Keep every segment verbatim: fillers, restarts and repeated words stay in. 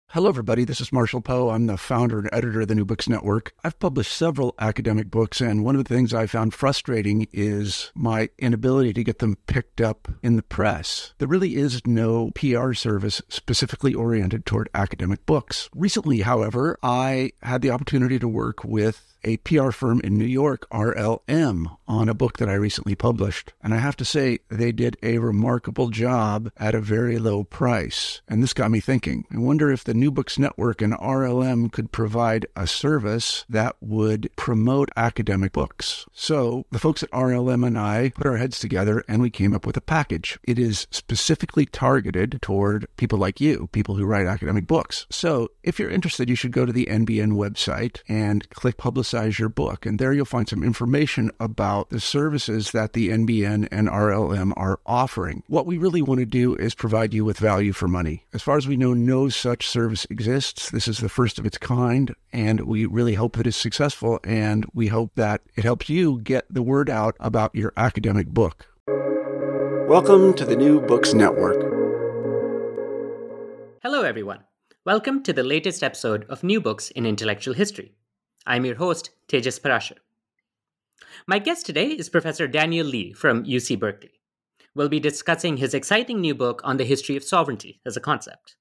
Hello, everybody. This is Marshall Poe. I'm the founder and editor of the New Books Network. I've published several academic books, and one of the things I found frustrating is my inability to get them picked up in the press. There really is no P R service specifically oriented toward academic books. Recently, however, I had the opportunity to work with a P R firm in New York, R L M, on a book that I recently published. And I have to say, they did a remarkable job at a very low price. And this got me thinking. I wonder if the New Books Network and R L M could provide a service that would promote academic books. So the folks at R L M and I put our heads together and we came up with a package. It is specifically targeted toward people like you, people who write academic books. So if you're interested, you should go to the N B N website and click Publicize your book. And there you'll find some information about the services that the N B N and R L M are offering. What we really want to do is provide you with value for money. As far as we know, no such service exists. This is the first of its kind, and we really hope that it's successful, and we hope that it helps you get the word out about your academic book. Welcome to the New Books Network. Hello, everyone. Welcome to the latest episode of New Books in Intellectual History. I'm your host, Tejas Parashar. My guest today is Professor Daniel Lee from U C Berkeley. We'll be discussing his exciting new book on the history of sovereignty as a concept.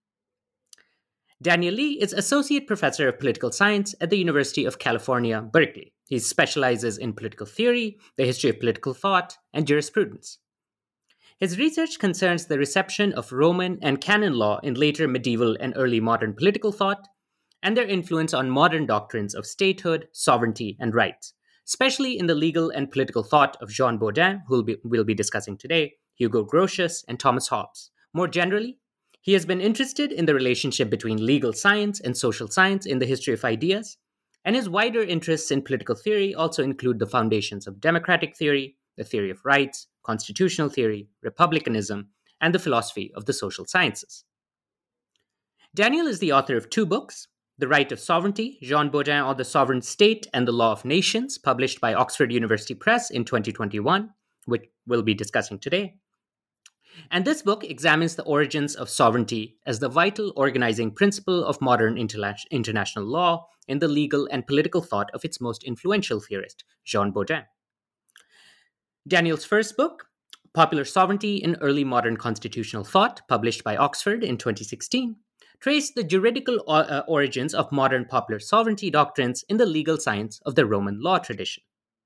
Daniel Lee is Associate Professor of Political Science at the University of California, Berkeley. He specializes in political theory, the history of political thought, and jurisprudence. His research concerns the reception of Roman and canon law in later medieval and early modern political thought, and their influence on modern doctrines of statehood, sovereignty, and rights, especially in the legal and political thought of Jean Bodin, who we'll be, we'll be discussing today, Hugo Grotius, and Thomas Hobbes. More generally, he has been interested in the relationship between legal science and social science in the history of ideas, and his wider interests in political theory also include the foundations of democratic theory, the theory of rights, constitutional theory, republicanism, and the philosophy of the social sciences. Daniel is the author of two books, The Right of Sovereignty, Jean Bodin on the Sovereign State and the Law of Nations, published by Oxford University Press in twenty twenty-one, which we'll be discussing today. And this book examines the origins of sovereignty as the vital organizing principle of modern interla- international law in the legal and political thought of its most influential theorist, Jean Bodin. Daniel's first book, Popular Sovereignty in Early Modern Constitutional Thought, published by Oxford in twenty sixteen, traced the juridical uh, origins of modern popular sovereignty doctrines in the legal science of the Roman law tradition.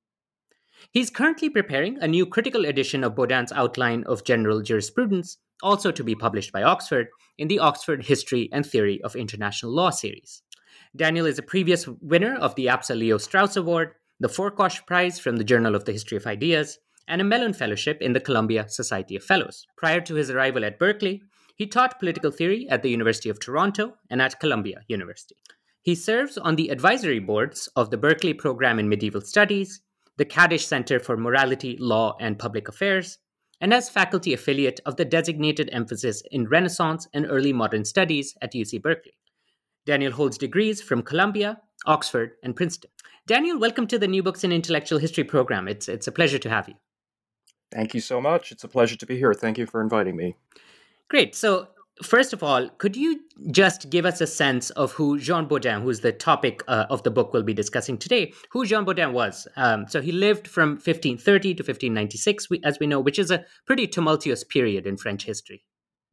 He's currently preparing a new critical edition of Bodin's outline of general jurisprudence, also to be published by Oxford, in the Oxford History and Theory of International Law series. Daniel is a previous winner of the A P S A Leo Strauss Award, the Forkosh Prize from the Journal of the History of Ideas, and a Mellon Fellowship in the Columbia Society of Fellows. Prior to his arrival at Berkeley, he taught political theory at the University of Toronto and at Columbia University. He serves on the advisory boards of the Berkeley Program in Medieval Studies, the Kadish Center for Morality, Law, and Public Affairs, and as faculty affiliate of the designated emphasis in Renaissance and Early Modern Studies at U C Berkeley. Daniel holds degrees from Columbia, Oxford, and Princeton. Daniel, welcome to the New Books in Intellectual History program. It's, it's a pleasure to have you. Thank you so much. It's a pleasure to be here. Thank you for inviting me. Great. So, first of all, could you just give us a sense of who Jean Bodin, who's the topic uh, of the book we'll be discussing today, who Jean Bodin was? Um, so he lived from fifteen thirty to fifteen ninety-six, as we know, which is a pretty tumultuous period in French history.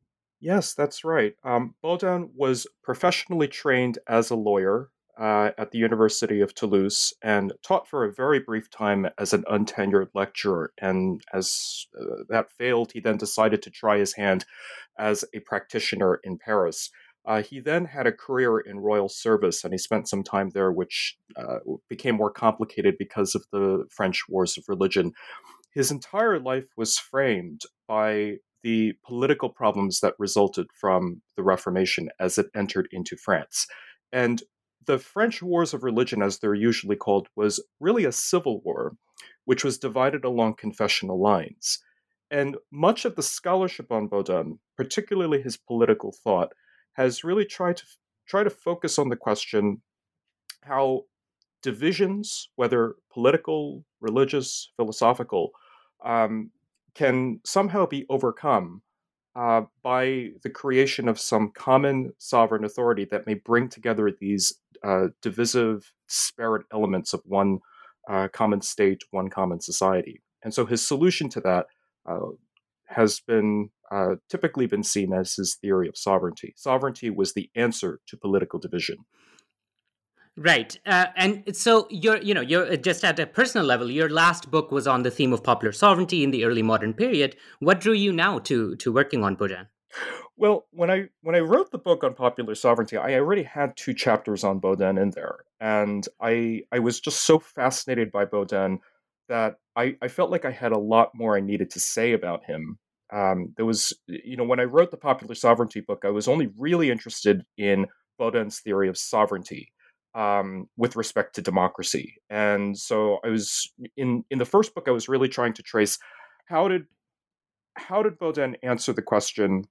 Yes, that's right. Um, Bodin was professionally trained as a lawyer uh, at the University of Toulouse and taught for a very brief time as an untenured lecturer. And as uh, that failed, he then decided to try his hand as a practitioner in Paris. Uh, he then had a career in royal service, and he spent some time there, which uh, became more complicated because of the French wars of religion. His entire life was framed by the political problems that resulted from the Reformation as it entered into France. And the French Wars of Religion, as they're usually called, was really a civil war, which was divided along confessional lines. And much of the scholarship on Bodin, particularly his political thought, has really tried to try to focus on the question how divisions, whether political, religious, philosophical, um, can somehow be overcome uh, by the creation of some common sovereign authority that may bring together these uh, divisive, disparate elements of one uh, common state, one common society. And so his solution to that uh, has been uh, typically been seen as his theory of sovereignty. Sovereignty was the answer to political division. Right, uh, and so you're, you know, you're just at a personal level. Your last book was on the theme of popular sovereignty in the early modern period. What drew you now to to working on Baudin? Well, when I when I wrote the book on popular sovereignty, I already had two chapters on Baudin in there, and I I was just so fascinated by Baudin that I, I felt like I had a lot more I needed to say about him. Um, there was, you know, when I wrote the popular sovereignty book, I was only really interested in Baudin's theory of sovereignty um, with respect to democracy, and so I was in in the first book. I was really trying to trace how did how did Baudin answer the question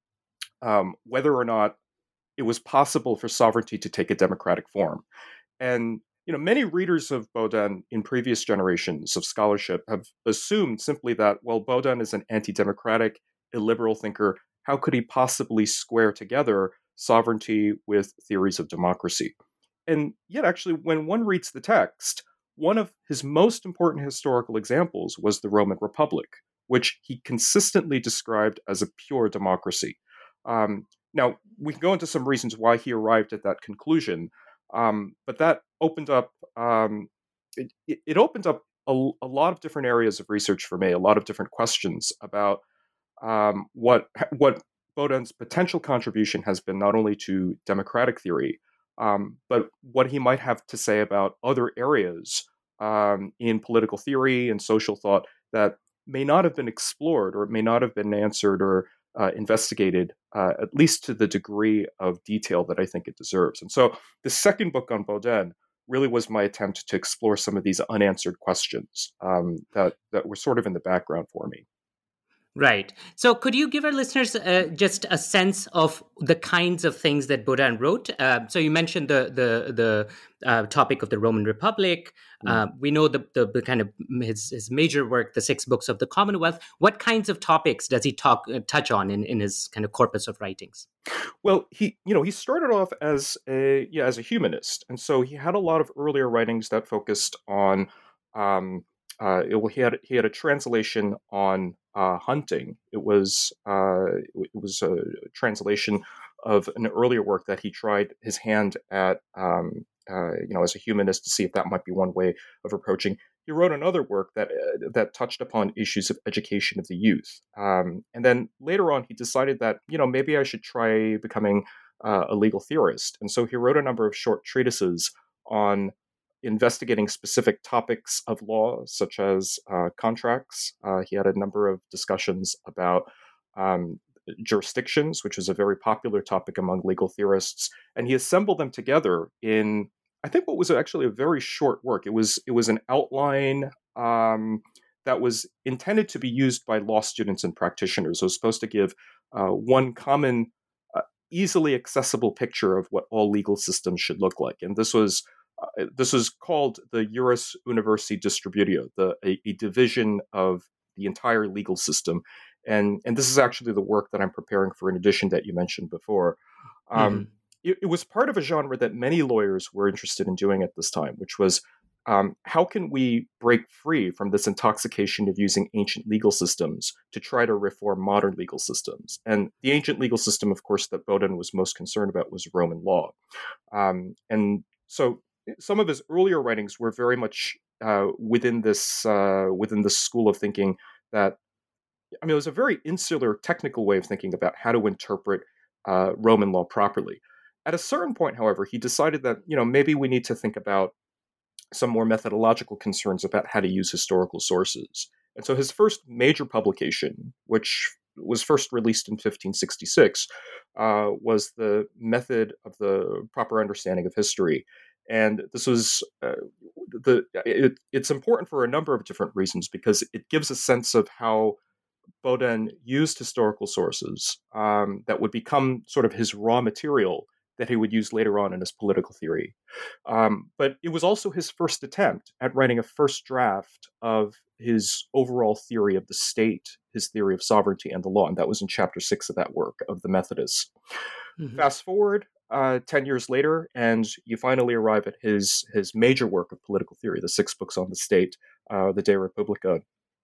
um, whether or not it was possible for sovereignty to take a democratic form. And you know, many readers of Baudin in previous generations of scholarship have assumed simply that, well, Baudin is an anti-democratic, illiberal thinker. How could he possibly square together sovereignty with theories of democracy? And yet, actually, when one reads the text, one of his most important historical examples was the Roman Republic, which he consistently described as a pure democracy. Um, now, we can go into some reasons why he arrived at that conclusion, um, but that opened up um, it, it opened up a, a lot of different areas of research for me, a lot of different questions about um, what what Baudin's potential contribution has been not only to democratic theory, um, but what he might have to say about other areas um, in political theory and social thought that may not have been explored or may not have been answered or uh, investigated, uh, at least to the degree of detail that I think it deserves. And so the second book on Baudin really was my attempt to explore some of these unanswered questions um, that, that were sort of in the background for me. Right. So, could you give our listeners uh, just a sense of the kinds of things that Baudin wrote? Uh, so, you mentioned the the the uh, topic of the Roman Republic. Mm. Uh, we know the, the the kind of his his major work, the six books of the Commonwealth. What kinds of topics does he talk uh, touch on in, in his kind of corpus of writings? Well, he you know he started off as a yeah as a humanist, and so he had a lot of earlier writings that focused on. Um, uh, it, he had he had a translation on uh, hunting. It was uh, it was a translation of an earlier work that he tried his hand at. Um, uh, you know, as a humanist, to see if that might be one way of approaching. He wrote another work that uh, that touched upon issues of education of the youth, um, and then later on, he decided that you know maybe I should try becoming uh, a legal theorist, and so he wrote a number of short treatises on investigating specific topics of law, such as uh, contracts. Uh, he had a number of discussions about um, jurisdictions, which is a very popular topic among legal theorists, and he assembled them together in, I think, what was actually a very short work. It was it was an outline um, that was intended to be used by law students and practitioners. It was supposed to give uh, one common, uh, easily accessible picture of what all legal systems should look like, and this was. Uh, this is called the Juris Universi Distributio, the a, a division of the entire legal system, and and this is actually the work that I'm preparing for an edition that you mentioned before. Um, mm-hmm. it, it was part of a genre that many lawyers were interested in doing at this time, which was um, how can we break free from this intoxication of using ancient legal systems to try to reform modern legal systems? And the ancient legal system, of course, that Baudin was most concerned about was Roman law, um, and so. Some of his earlier writings were very much uh, within this uh, within this school of thinking that, I mean, it was a very insular, technical way of thinking about how to interpret uh, Roman law properly. At a certain point, however, he decided that you know maybe we need to think about some more methodological concerns about how to use historical sources. And so his first major publication, which was first released in fifteen sixty-six, uh, was the Method of the Proper Understanding of History. And this was uh, the. It, it's important for a number of different reasons because it gives a sense of how Baudin used historical sources um, that would become sort of his raw material that he would use later on in his political theory. Um, but it was also his first attempt at writing a first draft of his overall theory of the state, his theory of sovereignty and the law, and that was in chapter six of that work of the Methodists. Mm-hmm. Fast forward uh, ten years later, and you finally arrive at his his major work of political theory, the six books on the state, uh, the De Republica,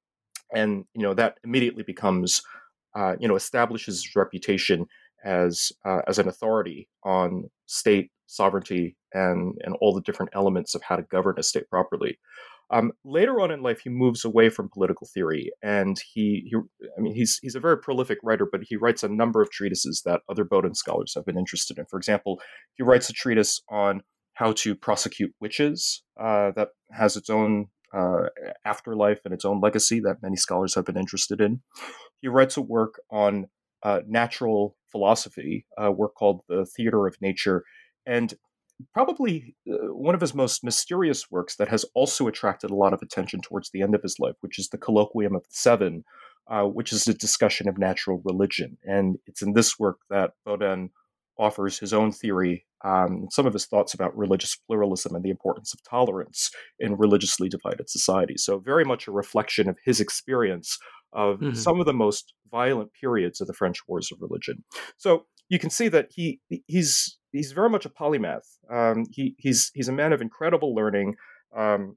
and you know that immediately becomes, uh, you know, establishes his reputation as uh, as an authority on state sovereignty and and all the different elements of how to govern a state properly. Um, later on in life, he moves away from political theory, and he, he, I mean, he's he's a very prolific writer, but he writes a number of treatises that other Bodin scholars have been interested in. For example, he writes a treatise on how to prosecute witches uh, that has its own uh, afterlife and its own legacy that many scholars have been interested in. He writes a work on uh, natural philosophy, a work called The Theater of Nature, and probably uh, one of his most mysterious works that has also attracted a lot of attention towards the end of his life, which is the Colloquium of the Seven, uh, which is a discussion of natural religion. And it's in this work that Bodin offers his own theory, um, some of his thoughts about religious pluralism and the importance of tolerance in religiously divided societies. So very much a reflection of his experience of mm-hmm. some of the most violent periods of the French Wars of Religion. So you can see that he he's he's very much a polymath. Um, he he's he's a man of incredible learning. Um,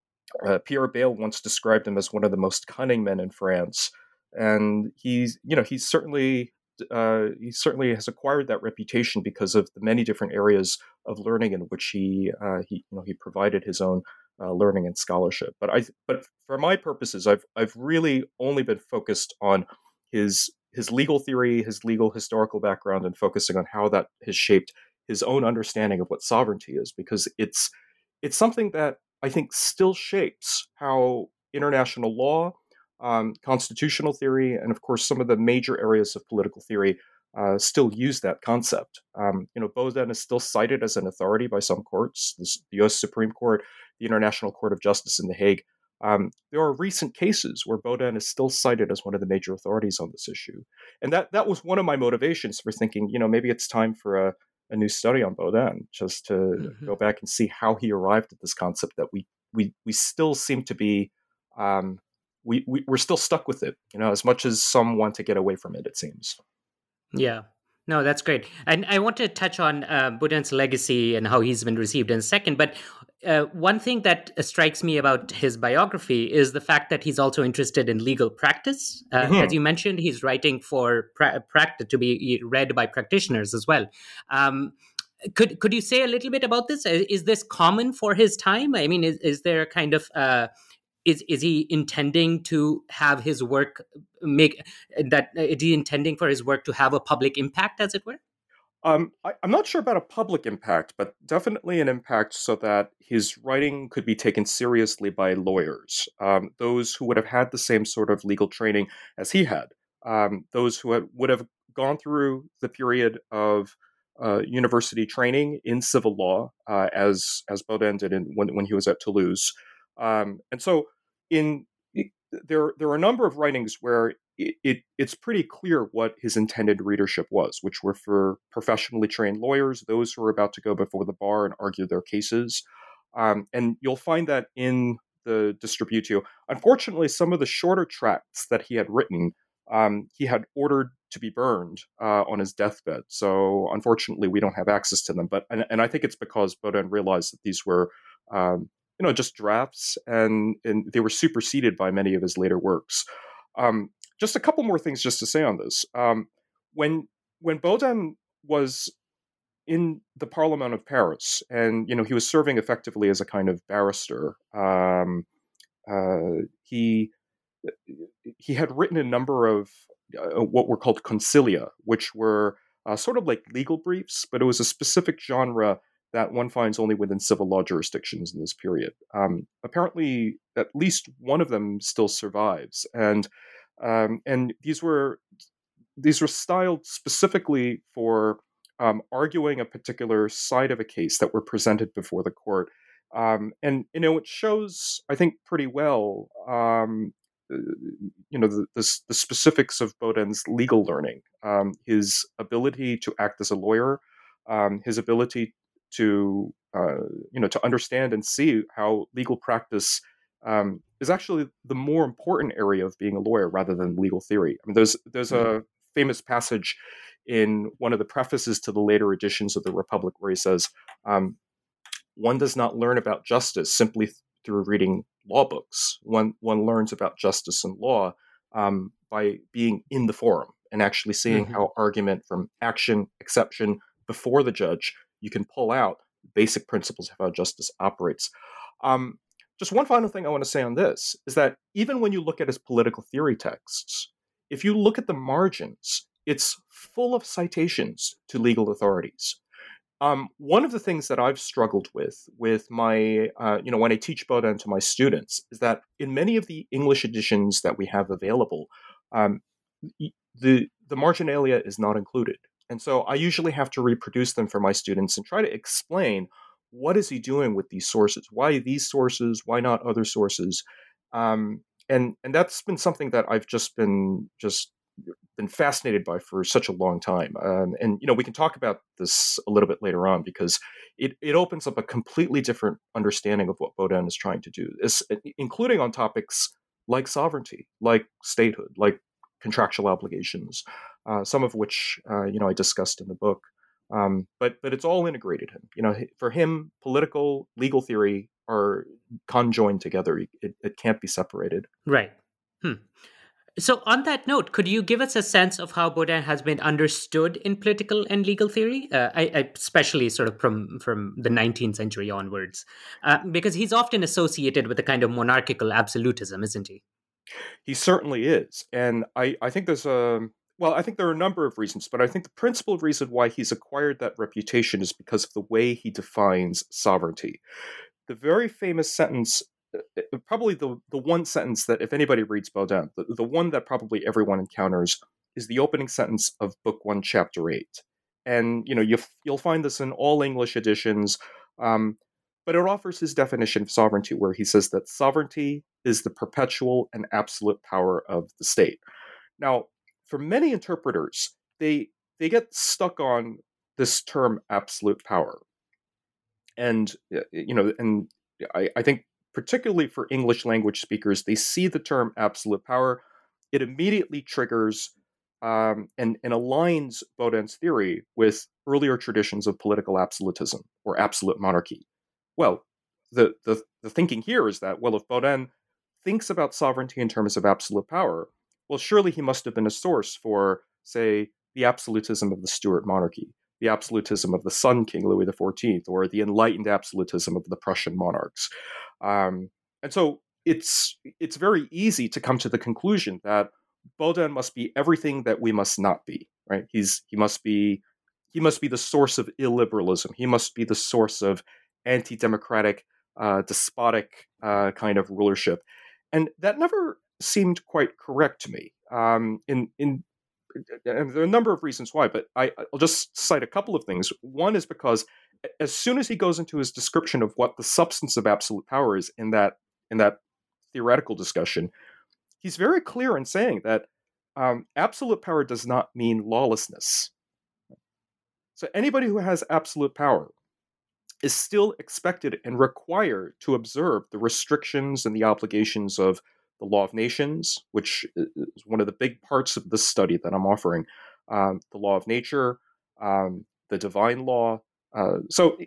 uh, Pierre Bayle once described him as one of the most cunning men in France, and he's you know he's certainly uh, he certainly has acquired that reputation because of the many different areas of learning in which he uh, he you know he provided his own uh, learning and scholarship. But I but for my purposes, I've I've really only been focused on his his legal theory, his legal historical background, and focusing on how that has shaped his own understanding of what sovereignty is, because it's it's something that I think still shapes how international law, um, constitutional theory, and of course some of the major areas of political theory uh, still use that concept. Um, you know, Bodin is still cited as an authority by some courts, the U S Supreme Court, the International Court of Justice in The Hague. Um, there are recent cases where Bodin is still cited as one of the major authorities on this issue. And that that was one of my motivations for thinking, you know, maybe it's time for a, a new study on Bodin, just to mm-hmm. go back and see how he arrived at this concept that we we we still seem to be, um, we, we, we're still stuck with it, you know, as much as some want to get away from it, it seems. Yeah. No, that's great. And I want to touch on uh, Bodin's legacy and how he's been received in a second. But uh, one thing that strikes me about his biography is the fact that he's also interested in legal practice. Uh, mm-hmm. As you mentioned, he's writing for pra- practice to be read by practitioners as well. Um, could could you say a little bit about this? Is this common for his time? I mean, is, is there kind of... Uh, Is is he intending to have his work make that? Is he intending for his work to have a public impact, as it were? Um, I, I'm not sure about a public impact, but definitely an impact so that his writing could be taken seriously by lawyers, um, those who would have had the same sort of legal training as he had, um, those who had, would have gone through the period of uh, university training in civil law, uh, as as Bodin did in, when when he was at Toulouse, um, and so. In there, there are a number of writings where it, it, it's pretty clear what his intended readership was, which were for professionally trained lawyers, those who are about to go before the bar and argue their cases. Um, and you'll find that in the Distributio. Unfortunately, some of the shorter tracts that he had written, um, he had ordered to be burned uh, on his deathbed. So unfortunately, we don't have access to them. But and, and I think it's because Bodin realized that these were um, you know, just drafts, and, and they were superseded by many of his later works. Um, just a couple more things just to say on this. Um, when when Bodin was in the Parliament of Paris, and, you know, he was serving effectively as a kind of barrister, um, uh, he he had written a number of uh, what were called concilia, which were uh, sort of like legal briefs, but it was a specific genre that one finds only within civil law jurisdictions in this period. Um, apparently, at least one of them still survives, and um, and these were these were styled specifically for um, arguing a particular side of a case that were presented before the court, um, and you know it shows, I think, pretty well, um, you know, the, the the specifics of Bodin's legal learning, um, his ability to act as a lawyer, um, his ability to uh, you know to understand and see how legal practice um, is actually the more important area of being a lawyer rather than legal theory. I mean, there's there's a famous passage in one of the prefaces to the later editions of the Republic where he says, um, "One does not learn about justice simply th- through reading law books. One one learns about justice and law um, by being in the forum and actually seeing Mm-hmm. how argument from action, exception before the judge, you can pull out basic principles of how justice operates." Um, just one final thing I want to say on this is that even when you look at his political theory texts, if you look at the margins, it's full of citations to legal authorities. Um, one of the things that I've struggled with, with my, uh, you know, when I teach Baudin to my students, is that in many of the English editions that we have available, um, the the marginalia is not included, and so I usually have to reproduce them for my students and try to explain what is he doing with these sources, why these sources, why not other sources, um, and and that's been something that I've just been just been fascinated by for such a long time. Um, and, you know, we can talk about this a little bit later on because it, it opens up a completely different understanding of what Baudin is trying to do, is, including on topics like sovereignty, like statehood, like contractual obligations, uh, some of which, uh, you know, I discussed in the book. Um, but but it's all integrated. Him, you know, for him, political, legal theory are conjoined together. It, it can't be separated. Right. Hmm. So, on that note, could you give us a sense of how Baudin has been understood in political and legal theory, uh, I, I, especially sort of from, from the nineteenth century onwards? Uh, because he's often associated with a kind of monarchical absolutism, isn't he? He certainly is. And I, I think there's a, well, I think there are a number of reasons, but I think the principal reason why he's acquired that reputation is because of the way he defines sovereignty. The very famous sentence, uh, uh, probably the, the one sentence that if anybody reads Baudin, the, the one that probably everyone encounters is the opening sentence of Book One, Chapter Eight. And, you know, you, you'll find this in all English editions. Um, but it offers his definition of sovereignty, where he says that sovereignty is the perpetual and absolute power of the state. Now, for many interpreters, they they get stuck on this term absolute power. And, you know, and I, I think particularly for English language speakers, they see the term absolute power. It immediately triggers um, and, and aligns Baudin's theory with earlier traditions of political absolutism or absolute monarchy. Well, the, the, the thinking here is that, well, if Baudin thinks about sovereignty in terms of absolute power, well, surely he must have been a source for, say, the absolutism of the Stuart monarchy, the absolutism of the Sun King Louis the fourteenth, or the enlightened absolutism of the Prussian monarchs. Um, and so it's it's very easy to come to the conclusion that Baudin must be everything that we must not be. Right? He's he must be he must be the source of illiberalism. He must be the source of anti-democratic, uh, despotic uh, kind of rulership, and that never seemed quite correct to me. Um, in in and there are a number of reasons why, but I, I'll just cite a couple of things. One is because as soon as he goes into his description of what the substance of absolute power is in that in that theoretical discussion, he's very clear in saying that um, absolute power does not mean lawlessness. So anybody who has absolute power is still expected and required to observe the restrictions and the obligations of the law of nations, which is one of the big parts of this study that I'm offering, um, the law of nature, um, the divine law. Uh, so,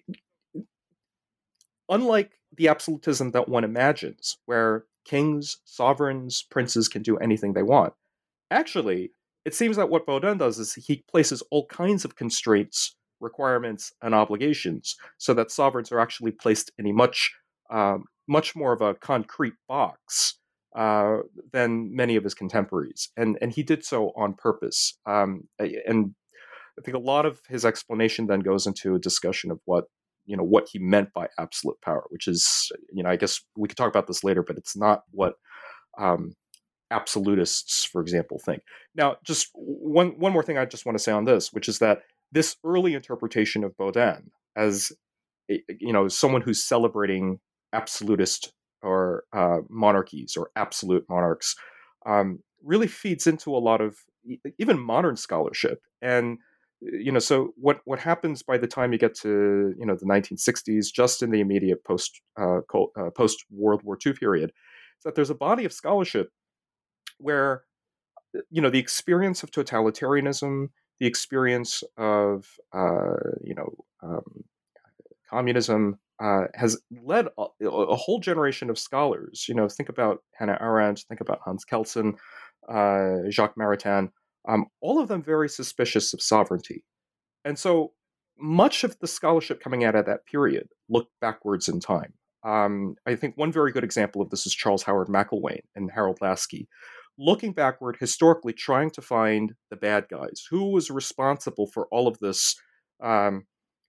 unlike the absolutism that one imagines, where kings, sovereigns, princes can do anything they want, actually, it seems that what Baudin does is he places all kinds of constraints, requirements, and obligations so that sovereigns are actually placed in a much, um, much more of a concrete box uh, than many of his contemporaries. And, and he did so on purpose. Um, and I think a lot of his explanation then goes into a discussion of what, you know, what he meant by absolute power, which is, you know, I guess we could talk about this later, but it's not what um, absolutists, for example, think. Now, just one one more thing I just want to say on this, which is that this early interpretation of Baudin as, you know, someone who's celebrating absolutist or uh, monarchies or absolute monarchs, um, really feeds into a lot of even modern scholarship. And you know, so what what happens by the time you get to, you know, the nineteen sixties, just in the immediate post uh, uh, post World War Two period, is that there's a body of scholarship where, you know, the experience of totalitarianism, the experience of, uh, you know, um, communism uh, has led a, a whole generation of scholars. You know, think about Hannah Arendt, think about Hans Kelsen, uh, Jacques Maritain, um, all of them very suspicious of sovereignty. And so much of the scholarship coming out of that period looked backwards in time. Um, I think one very good example of this is Charles Howard McIlwain and Harold Laski, looking backward historically, trying to find the bad guys. Who was responsible for all of this, um,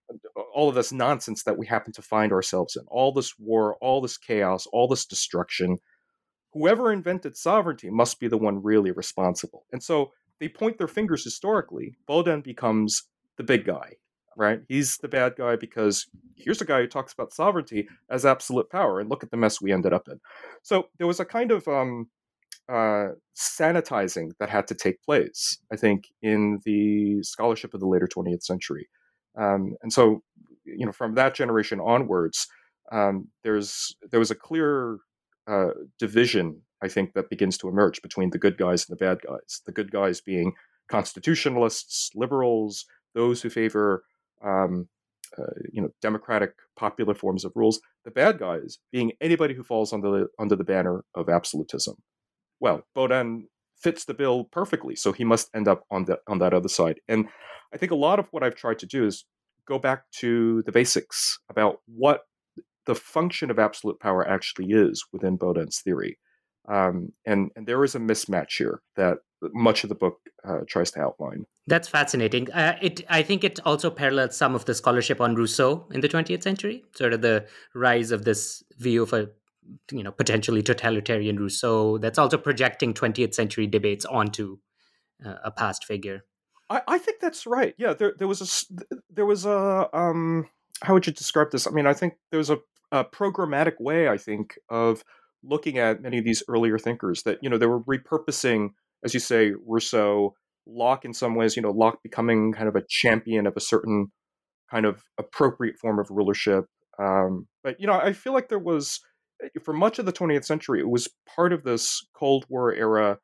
all of this nonsense that we happen to find ourselves in? All this war, all this chaos, all this destruction. Whoever invented sovereignty must be the one really responsible. And so they point their fingers historically. Baudin becomes the big guy, right? He's the bad guy because here's a guy who talks about sovereignty as absolute power, and look at the mess we ended up in. So there was a kind of um, uh, sanitizing that had to take place, I think, in the scholarship of the later twentieth century. Um, and so, you know, from that generation onwards, um, there's there was a clear uh, division, I think, that begins to emerge between the good guys and the bad guys. The good guys being constitutionalists, liberals, those who favor, um, uh, you know, democratic, popular forms of rules. The bad guys being anybody who falls under the under the banner of absolutism. Well, Baudin fits the bill perfectly, so he must end up on that on that other side. And I think a lot of what I've tried to do is go back to the basics about what the function of absolute power actually is within Baudin's theory. Um, and, and there is a mismatch here that much of the book uh, tries to outline. That's fascinating. Uh, it, I think it also parallels some of the scholarship on Rousseau in the twentieth century, sort of the rise of this view of a, you know, potentially totalitarian Rousseau that's also projecting twentieth century debates onto uh, a past figure. I, I think that's right. Yeah, there, there was a, there was a, um, how would you describe this? I mean, I think there was a, a programmatic way, I think, of looking at many of these earlier thinkers that, you know, they were repurposing, as you say, Rousseau, Locke in some ways, you know, Locke becoming kind of a champion of a certain kind of appropriate form of rulership. Um, but, you know, I feel like there was, for much of the twentieth century, it was part of this Cold War era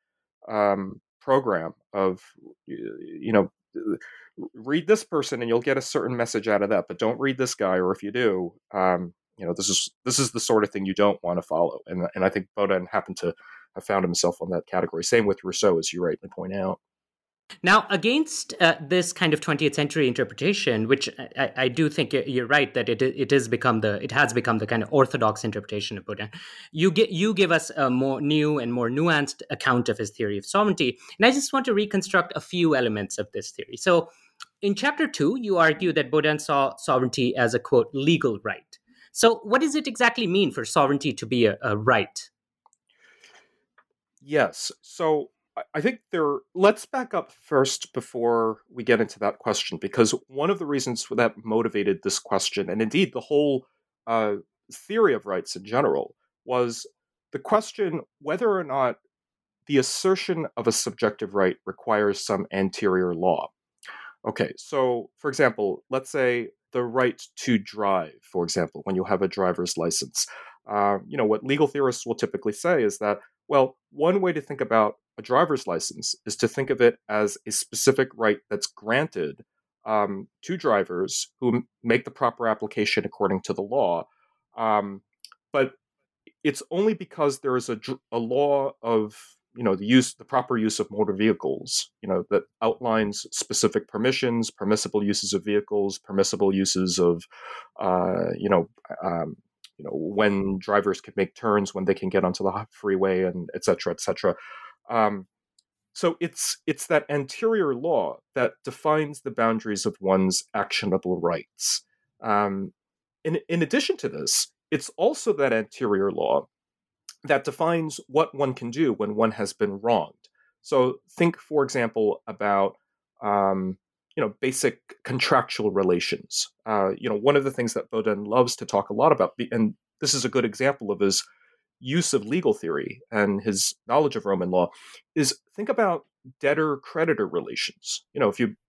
um, program of, you know, read this person and you'll get a certain message out of that, but don't read this guy, or if you do, um, you know, this is this is the sort of thing you don't want to follow. And and I think Baudin happened to have found himself on that category. Same with Rousseau, as you rightly point out. Now, against uh, this kind of twentieth century interpretation, which I, I do think you're right that it it is become the it has become the kind of orthodox interpretation of Baudin, you get you give us a more new and more nuanced account of his theory of sovereignty, and I just want to reconstruct a few elements of this theory. So, in chapter two, you argue that Baudin saw sovereignty as a quote legal right. So, what does it exactly mean for sovereignty to be a, a right? Yes. So I think there, let's back up first before we get into that question, because one of the reasons that motivated this question, and indeed the whole uh, theory of rights in general, was the question whether or not the assertion of a subjective right requires some anterior law. Okay, so for example, let's say the right to drive, for example, when you have a driver's license. Uh, you know, what legal theorists will typically say is that, well, one way to think about a driver's license is to think of it as a specific right that's granted um, to drivers who m- make the proper application according to the law. Um, but it's only because there is a, a law of, you know, the use, the proper use of motor vehicles, you know, that outlines specific permissions, permissible uses of vehicles, permissible uses of, uh, you know, um, you know, when drivers can make turns, when they can get onto the freeway, and et cetera, et cetera. Um, so it's it's that anterior law that defines the boundaries of one's actionable rights. Um, in in addition to this, it's also that anterior law that defines what one can do when one has been wronged. So think, for example, about um, you know, basic contractual relations. Uh, you know, one of the things that Baudin loves to talk a lot about, and this is a good example of his use of legal theory and his knowledge of Roman law, is think about debtor-creditor relations. You know, if you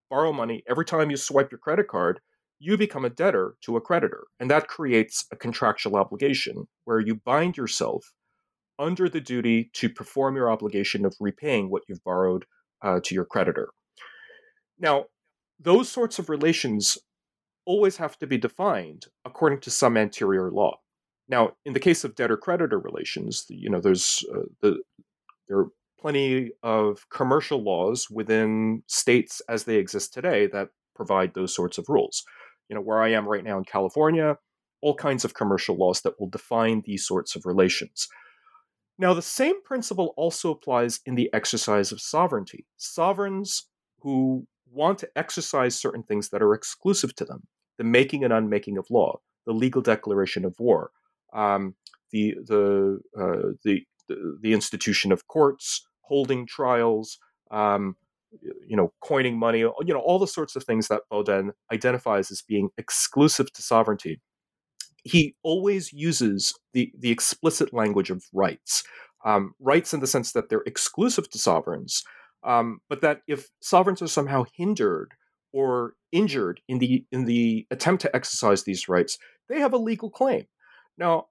borrow money, every time you swipe your credit card, you become a debtor to a creditor. And that creates a contractual obligation where you bind yourself under the duty to perform your obligation of repaying what you've borrowed uh, to your creditor. Now, those sorts of relations always have to be defined according to some anterior law. Now, in the case of debtor-creditor relations, you know, there's uh, the there are plenty of commercial laws within states as they exist today that provide those sorts of rules. You know, where I am right now in California, all kinds of commercial laws that will define these sorts of relations. Now, the same principle also applies in the exercise of sovereignty. Sovereigns who want to exercise certain things that are exclusive to them, the making and unmaking of law, the legal declaration of war, um, the the, uh, the the the institution of courts, holding trials, um, you know, coining money, you know, all the sorts of things that Baudin identifies as being exclusive to sovereignty. He always uses the the explicit language of rights, um, rights in the sense that they're exclusive to sovereigns, um, but that if sovereigns are somehow hindered or injured in the in the attempt to exercise these rights, they have a legal claim. Now,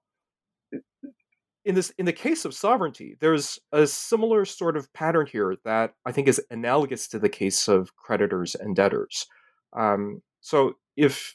in this in the case of sovereignty, there's a similar sort of pattern here that I think is analogous to the case of creditors and debtors. Um, so, if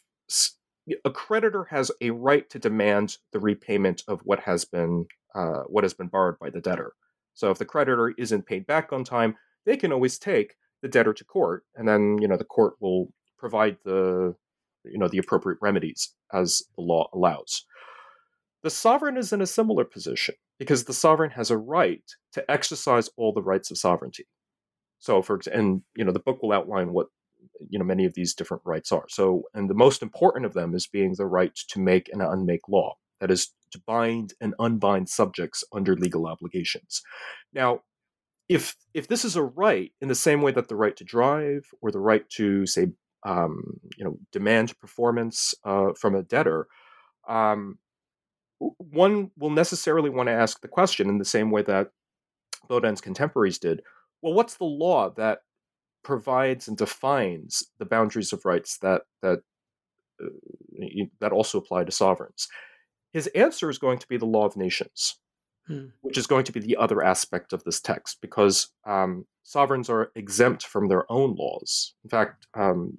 a creditor has a right to demand the repayment of what has been uh, what has been borrowed by the debtor. So, if the creditor isn't paid back on time, they can always take the debtor to court, and then you know the court will provide the you know the appropriate remedies as the law allows. The sovereign is in a similar position because the sovereign has a right to exercise all the rights of sovereignty. So, for example, and you know, the book will outline what you know many of these different rights are. So, and the most important of them is being the right to make and unmake law. That is, to bind and unbind subjects under legal obligations. Now, if if this is a right in the same way that the right to drive or the right to, say, um, you know, demand performance uh, from a debtor. Um, One will necessarily want to ask the question in the same way that Baudin's contemporaries did. Well, what's the law that provides and defines the boundaries of rights that that uh, that also apply to sovereigns? His answer is going to be the law of nations, hmm. which is going to be the other aspect of this text, because um, sovereigns are exempt from their own laws. In fact, um,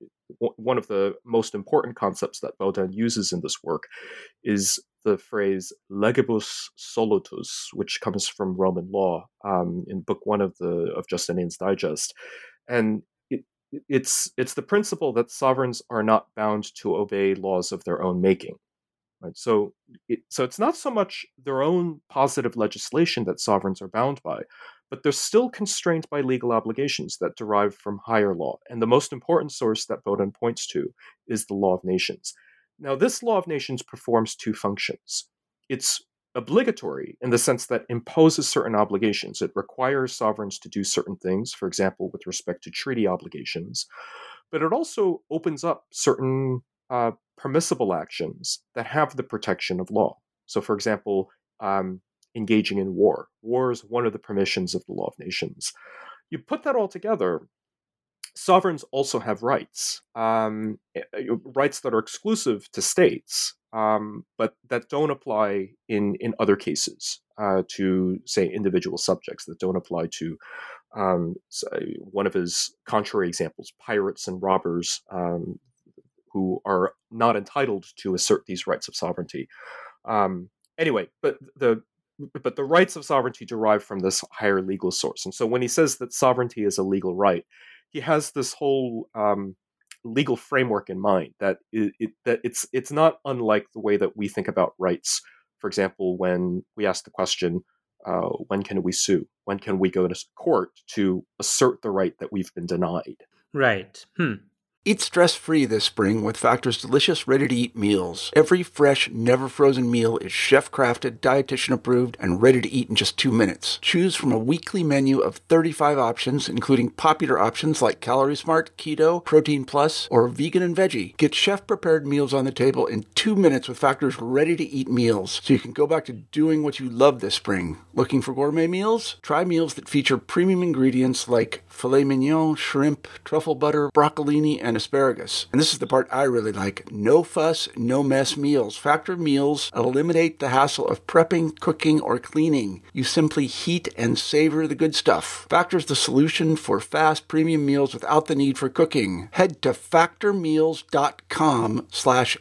w- one of the most important concepts that Baudin uses in this work is the phrase legibus solutus, which comes from Roman law um, in book one of the of Justinian's Digest, and it, it's it's the principle that sovereigns are not bound to obey laws of their own making. Right? So, it, so it's not so much their own positive legislation that sovereigns are bound by, but they're still constrained by legal obligations that derive from higher law. And the most important source that Baudin points to is the law of nations. Now, this law of nations performs two functions. It's obligatory in the sense that it imposes certain obligations. It requires sovereigns to do certain things, for example, with respect to treaty obligations. But it also opens up certain uh, permissible actions that have the protection of law. So, for example, um, engaging in war. War is one of the permissions of the law of nations. You put that all together, sovereigns also have rights, um, rights that are exclusive to states, um, but that don't apply in, in other cases uh, to, say, individual subjects, that don't apply to um, say, one of his contrary examples, pirates and robbers um, who are not entitled to assert these rights of sovereignty. Um, anyway, but the but the rights of sovereignty derive from this higher legal source. And so when he says that sovereignty is a legal right, he has this whole um, legal framework in mind that it, it, that it's it's not unlike the way that we think about rights. For example, when we ask the question, uh, when can we sue? When can we go to court to assert the right that we've been denied? Right. Hmm. Eat stress-free this spring with Factor's delicious ready-to-eat meals. Every fresh, never-frozen meal is chef-crafted, dietitian-approved, and ready to eat in just two minutes. Choose from a weekly menu of thirty-five options, including popular options like Calorie Smart, Keto, Protein Plus, or Vegan and Veggie. Get chef-prepared meals on the table in two minutes with Factor's ready-to-eat meals, so you can go back to doing what you love this spring. Looking for gourmet meals? Try meals that feature premium ingredients like filet mignon, shrimp, truffle butter, broccolini, and asparagus. And this is the part I really like. No fuss, no mess meals. Factor meals eliminate the hassle of prepping, cooking, or cleaning. You simply heat and savor the good stuff. Factor's the solution for fast premium meals without the need for cooking. Head to factormeals.com slash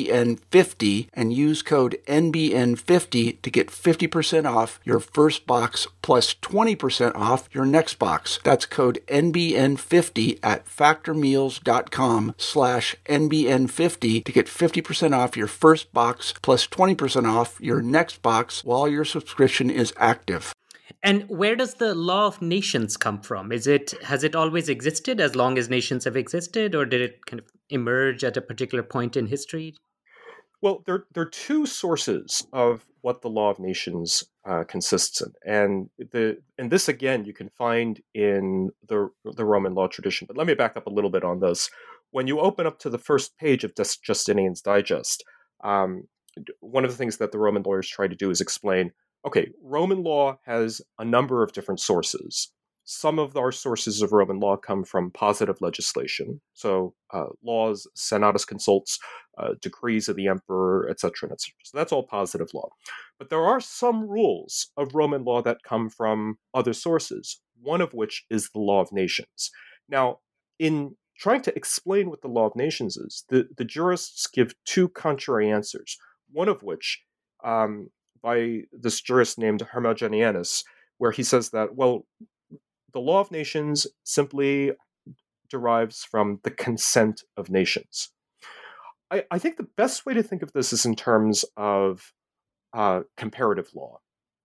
NBN50 and use code N B N fifty to get fifty percent off your first box plus twenty percent off your next box. That's code N B N fifty at factormeals.com slash NBN50 to get fifty percent off your first box plus twenty percent off your next box while your subscription is active. And where does the law of nations come from? Is it has it always existed as long as nations have existed, or did it kind of emerge at a particular point in history? Well, there, there are two sources of what the law of nations uh, consists in, and the and this again you can find in the the Roman law tradition. But let me back up a little bit on this. When you open up to the first page of Justinian's Digest, um, one of the things that the Roman lawyers try to do is explain: okay, Roman law has a number of different sources. Some of our sources of Roman law come from positive legislation, so uh, laws, senatus consults, uh, decrees of the emperor, et cetera, et cetera. So that's all positive law. But there are some rules of Roman law that come from other sources, one of which is the law of nations. Now, in trying to explain what the law of nations is, the, the jurists give two contrary answers, one of which, um, by this jurist named Hermogenianus, where he says that, well, the law of nations simply derives from the consent of nations. I, I think the best way to think of this is in terms of uh, comparative law.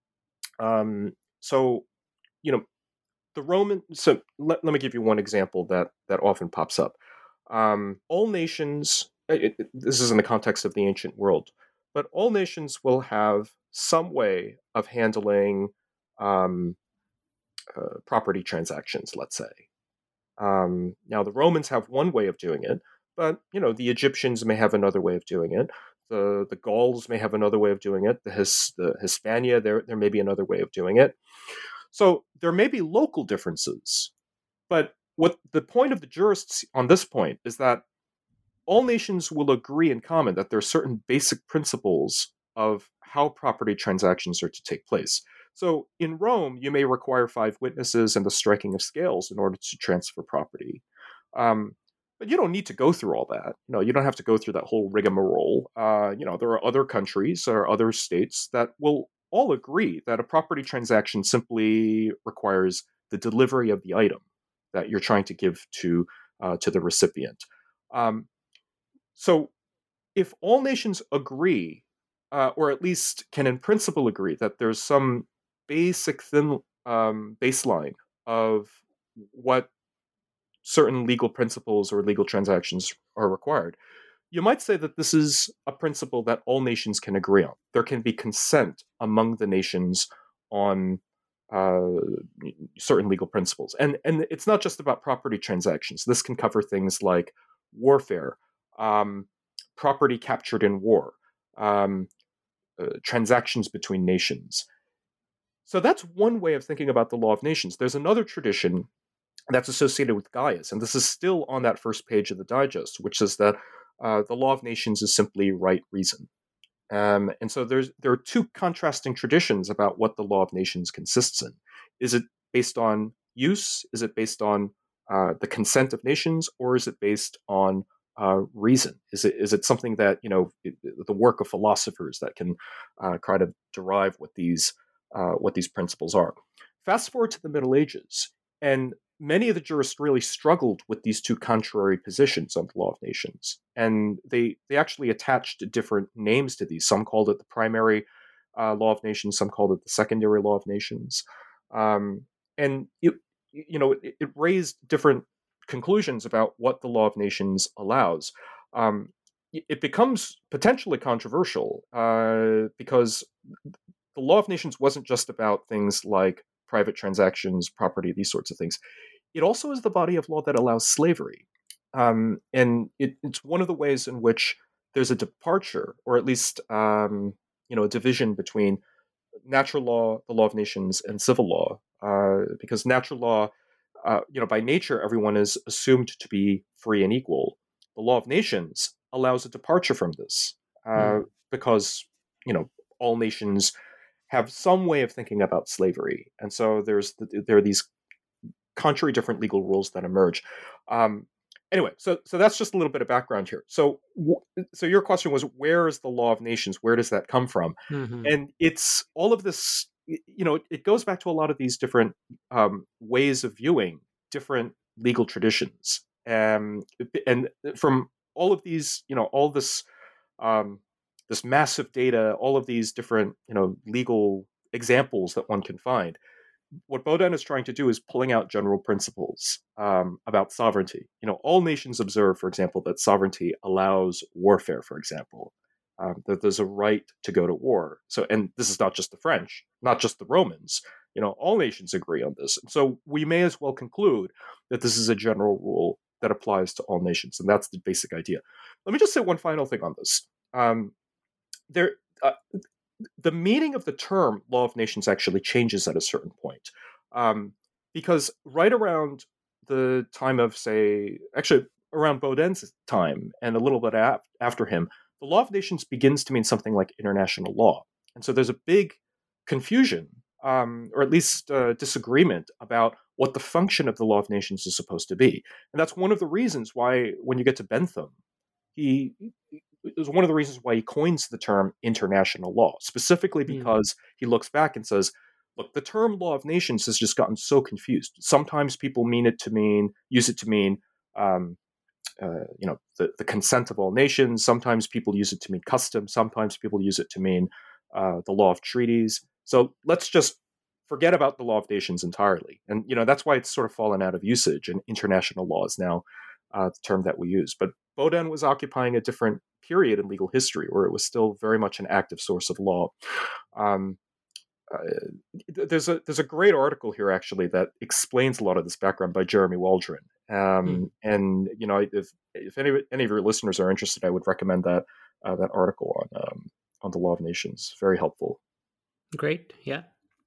Um, so, you know, the Roman. So let, let me give you one example that that often pops up. Um, all nations. It, it, this is in the context of the ancient world, but all nations will have some way of handling Um, Uh, property transactions, let's say. Um, now, the Romans have one way of doing it, but you know the Egyptians may have another way of doing it. The the Gauls may have another way of doing it. The His, the Hispania, there there may be another way of doing it. So there may be local differences, but what the point of the jurists on this point is that all nations will agree in common that there are certain basic principles of how property transactions are to take place. So in Rome, you may require five witnesses and the striking of scales in order to transfer property. Um, but you don't need to go through all that. You know, you don't have to go through that whole rigmarole. Uh, you know, there are other countries or other states that will all agree that a property transaction simply requires the delivery of the item that you're trying to give to uh, to the recipient. Um, so if all nations agree, uh, or at least can in principle agree, that there's some basic thin um, baseline of what certain legal principles or legal transactions are required, you might say that this is a principle that all nations can agree on. There can be consent among the nations on uh, certain legal principles. And, and it's not just about property transactions. This can cover things like warfare, um, property captured in war, um, uh, transactions between nations. So that's one way of thinking about the law of nations. There's another tradition that's associated with Gaius, and this is still on that first page of the digest, which is that uh, the law of nations is simply right reason. Um, and so there's there are two contrasting traditions about what the law of nations consists in. Is it based on use? Is it based on uh, the consent of nations, or is it based on uh, reason? Is it is it something that, you know, it, the work of philosophers that can uh, try to derive what these uh, what these principles are? Fast forward to the Middle Ages, and many of the jurists really struggled with these two contrary positions on the law of nations. And they they actually attached different names to these. Some called it the primary uh, law of nations, some called it the secondary law of nations. Um, and it, you know, it, it raised different conclusions about what the law of nations allows, um, it becomes potentially controversial uh, because the law of nations wasn't just about things like private transactions, property, these sorts of things. It also is the body of law that allows slavery. Um, and it, it's one of the ways in which there's a departure, or at least um, you know, a division between natural law, the law of nations, and civil law. Uh, because natural law, uh, you know, by nature, everyone is assumed to be free and equal. The law of nations allows a departure from this uh, Mm. because, you know, all nations have some way of thinking about slavery, and so there's there are these contrary different legal rules that emerge. Um, anyway, so so that's just a little bit of background here. So so your question was, where is the law of nations? Where does that come from? Mm-hmm. And it's all of this. You know, it goes back to a lot of these different um, ways of viewing different legal traditions, um, and from all of these, you know, all this um, this massive data, all of these different, you know, legal examples that one can find. What Baudin is trying to do is pulling out general principles um, about sovereignty. You know, all nations observe, for example, that sovereignty allows warfare, for example, um, that there's a right to go to war. So, and this is not just the French, not just the Romans. You know, all nations agree on this. So we may as well conclude that this is a general rule that applies to all nations, and that's the basic idea. Let me just say one final thing on this. Um, there, uh, the meaning of the term law of nations actually changes at a certain point. Um, because right around the time of, say, actually around Baudin's time and a little bit af- after him, the law of nations begins to mean something like international law. And so there's a big confusion, um, or at least uh, disagreement about what the function of the law of nations is supposed to be. And that's one of the reasons why, when you get to Bentham, he is one of the reasons why he coins the term international law, specifically because mm. he looks back and says, look, the term law of nations has just gotten so confused. Sometimes people mean it to mean, use it to mean, um, uh, you know, the, the consent of all nations. Sometimes people use it to mean custom. Sometimes people use it to mean uh, the law of treaties. So let's just forget about the law of nations entirely. And, you know, that's why it's sort of fallen out of usage, and international law is now uh, the term that we use. But Baudin was occupying a different period in legal history where it was still very much an active source of law. Um, uh, there's a there's a great article here actually that explains a lot of this background by Jeremy Waldron. Um, mm. And you know, if if any any of your listeners are interested, I would recommend that uh, that article on um, on the law of nations. Very helpful. Great, yeah.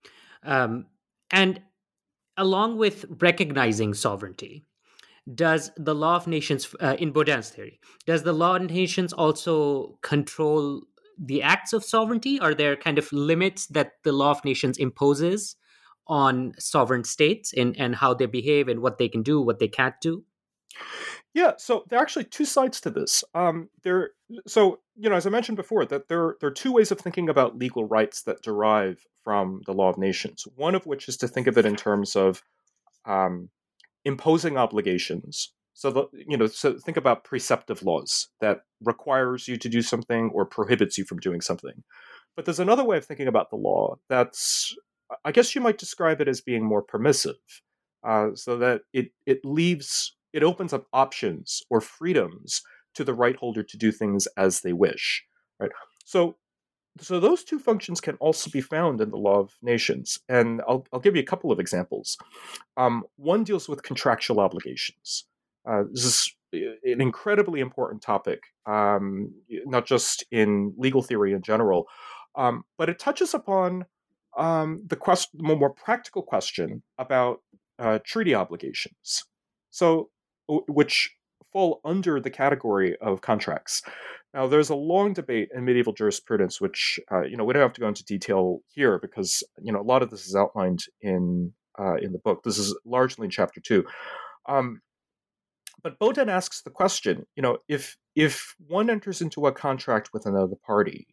Um, and along with recognizing sovereignty, does the law of nations, uh, in Baudin's theory, does the law of nations also control the acts of sovereignty? Are there kind of limits that the law of nations imposes on sovereign states and, and how they behave and what they can do, what they can't do? Yeah, so there are actually two sides to this. Um, there, so you know, as I mentioned before, that there there are two ways of thinking about legal rights that derive from the law of nations. One of which is to think of it in terms of um, imposing obligations. So the, you know, so think about preceptive laws that requires you to do something or prohibits you from doing something. But there's another way of thinking about the law that's, I guess you might describe it as being more permissive, uh, so that it it leaves, it opens up options or freedoms to the right holder to do things as they wish. Right. So So those two functions can also be found in the law of nations. And I'll, I'll give you a couple of examples. Um, one deals with contractual obligations. Uh, this is an incredibly important topic, um, not just in legal theory in general, um, but it touches upon um, the question, the more practical question about uh, treaty obligations. So, which fall under the category of contracts. Now, there's a long debate in medieval jurisprudence, which, uh, you know, we don't have to go into detail here because, you know, a lot of this is outlined in uh, in the book. This is largely in chapter two. Um, but Baudin asks the question, you know, if if one enters into a contract with another party,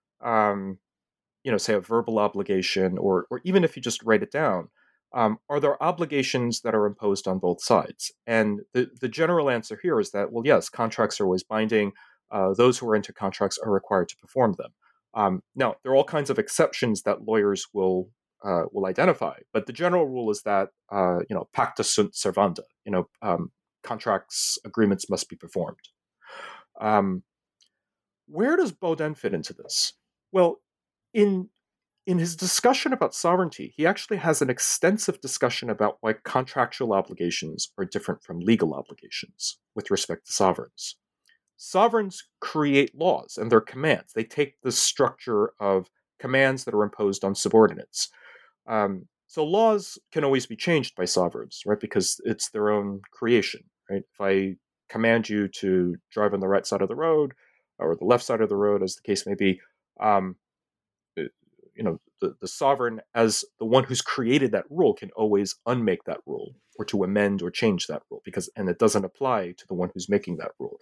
um, you know, say a verbal obligation, or or even if you just write it down, um, are there obligations that are imposed on both sides? And the, the general answer here is that, well, yes, contracts are always binding. Uh, those who are into contracts are required to perform them. Um, now, there are all kinds of exceptions that lawyers will uh, will identify, but the general rule is that uh, you know, pacta sunt servanda. You know, um, contracts, agreements must be performed. Um, where does Baudin fit into this? Well, in in his discussion about sovereignty, he actually has an extensive discussion about why contractual obligations are different from legal obligations with respect to sovereigns. Sovereigns create laws and they're commands. They take the structure of commands that are imposed on subordinates. Um, so laws can always be changed by sovereigns, right? Because it's their own creation, right? If I command you to drive on the right side of the road or the left side of the road, as the case may be, um, you know, the, the sovereign, as the one who's created that rule, can always unmake that rule or to amend or change that rule, because and it doesn't apply to the one who's making that rule.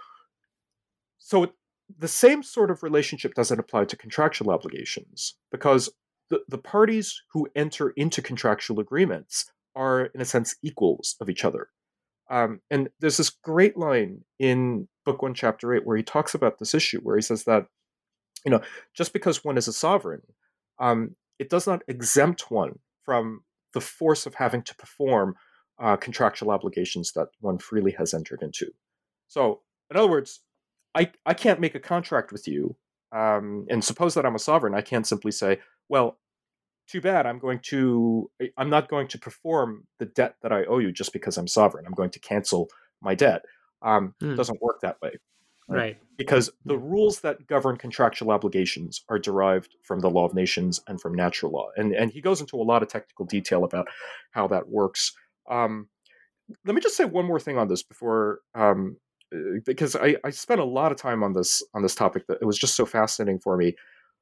So it, the same sort of relationship doesn't apply to contractual obligations, because the, the parties who enter into contractual agreements are, in a sense, equals of each other. Um, and there's this great line in Book One, Chapter Eight, where he talks about this issue, where he says that, you know, just because one is a sovereign, um, it does not exempt one from the force of having to perform uh, contractual obligations that one freely has entered into. So, in other words, I, I can't make a contract with you, um, and suppose that I'm a sovereign. I can't simply say, well, too bad, I'm going to, I'm not going to perform the debt that I owe you just because I'm sovereign. I'm going to cancel my debt. Um, mm. It doesn't work that way. Right. right. Because the rules that govern contractual obligations are derived from the law of nations and from natural law. And, and he goes into a lot of technical detail about how that works. Um, let me just say one more thing on this before, um, because I, I spent a lot of time on this on this topic that it was just so fascinating for me.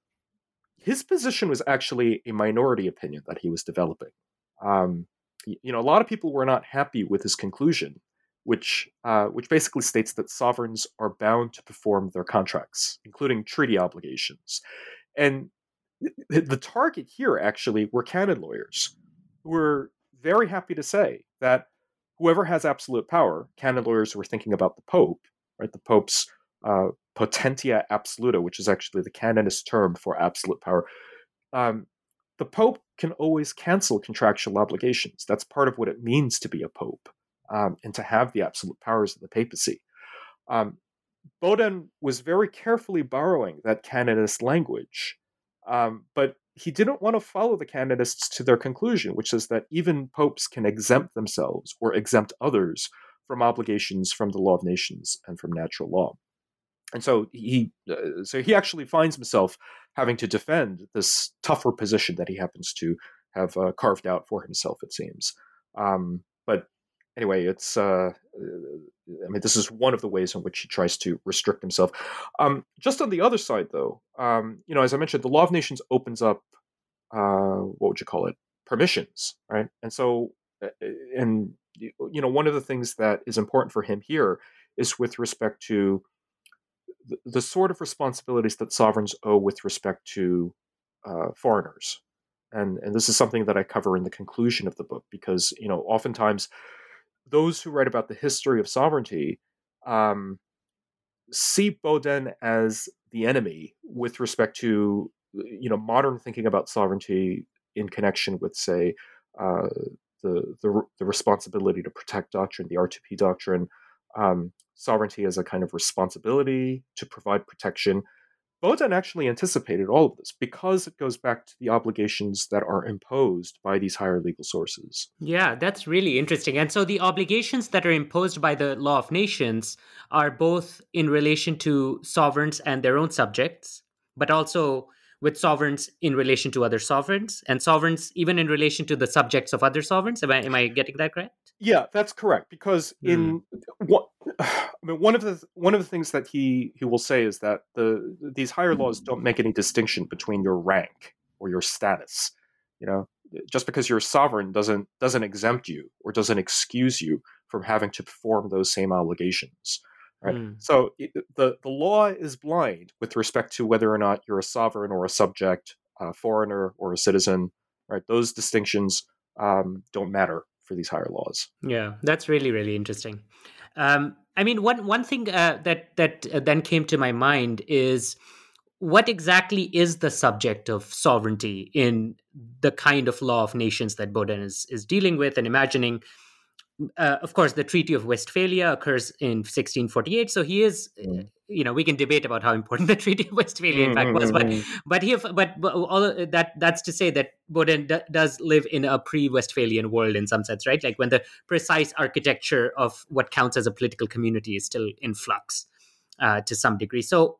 His position was actually a minority opinion that he was developing. Um, you know, a lot of people were not happy with his conclusion, which uh, which basically states that sovereigns are bound to perform their contracts, including treaty obligations. And th- the target here actually were canon lawyers, who were very happy to say that whoever has absolute power, canon lawyers were thinking about the Pope, right? The Pope's uh, potentia absoluta, which is actually the canonist term for absolute power. Um, the Pope can always cancel contractual obligations. That's part of what it means to be a Pope. Um, and to have the absolute powers of the papacy. Um, Baudin was very carefully borrowing that canonist language, um, but he didn't want to follow the canonists to their conclusion, which is that even popes can exempt themselves or exempt others from obligations from the law of nations and from natural law. And so he, uh, so he actually finds himself having to defend this tougher position that he happens to have uh, carved out for himself, it seems. Um, but Anyway, it's, uh, I mean, this is one of the ways in which he tries to restrict himself. Um, just on the other side, though, um, you know, as I mentioned, the law of nations opens up, uh, what would you call it, permissions, right? And so, and, you know, one of the things that is important for him here is with respect to the, the sort of responsibilities that sovereigns owe with respect to uh, foreigners. And, and this is something that I cover in the conclusion of the book, because, you know, oftentimes, those who write about the history of sovereignty um, see Baudin as the enemy with respect to, you know, modern thinking about sovereignty in connection with, say, uh, the, the the responsibility to protect doctrine, the R two P doctrine, um, sovereignty as a kind of responsibility to provide protection. Baudin actually anticipated all of this because it goes back to the obligations that are imposed by these higher legal sources. Yeah, that's really interesting. And so the obligations that are imposed by the law of nations are both in relation to sovereigns and their own subjects, but also with sovereigns in relation to other sovereigns, and sovereigns even in relation to the subjects of other sovereigns. Am I, am I getting that correct? Yeah, that's correct. Because in mm. what I mean, one of the one of the things that he he will say is that the these higher laws don't make any distinction between your rank or your status. You know, just because you're sovereign doesn't doesn't exempt you or doesn't excuse you from having to perform those same obligations. Right. Mm. So it, the the law is blind with respect to whether or not you're a sovereign or a subject, a foreigner or a citizen. Right. Those distinctions um, don't matter for these higher laws. Yeah, that's really, really interesting. Um, I mean, one one thing uh, that that uh, then came to my mind is what exactly is the subject of sovereignty in the kind of law of nations that Baudin is is dealing with and imagining. uh, of course, the Treaty of Westphalia occurs in sixteen forty-eight. So he is, uh, you know, we can debate about how important the Treaty of Westphalia, in fact, was, but Mm-hmm. but he, but, but all of that that's to say that Bodin d- does live in a pre-Westphalian world in some sense, right? Like when the precise architecture of what counts as a political community is still in flux uh, to some degree. So,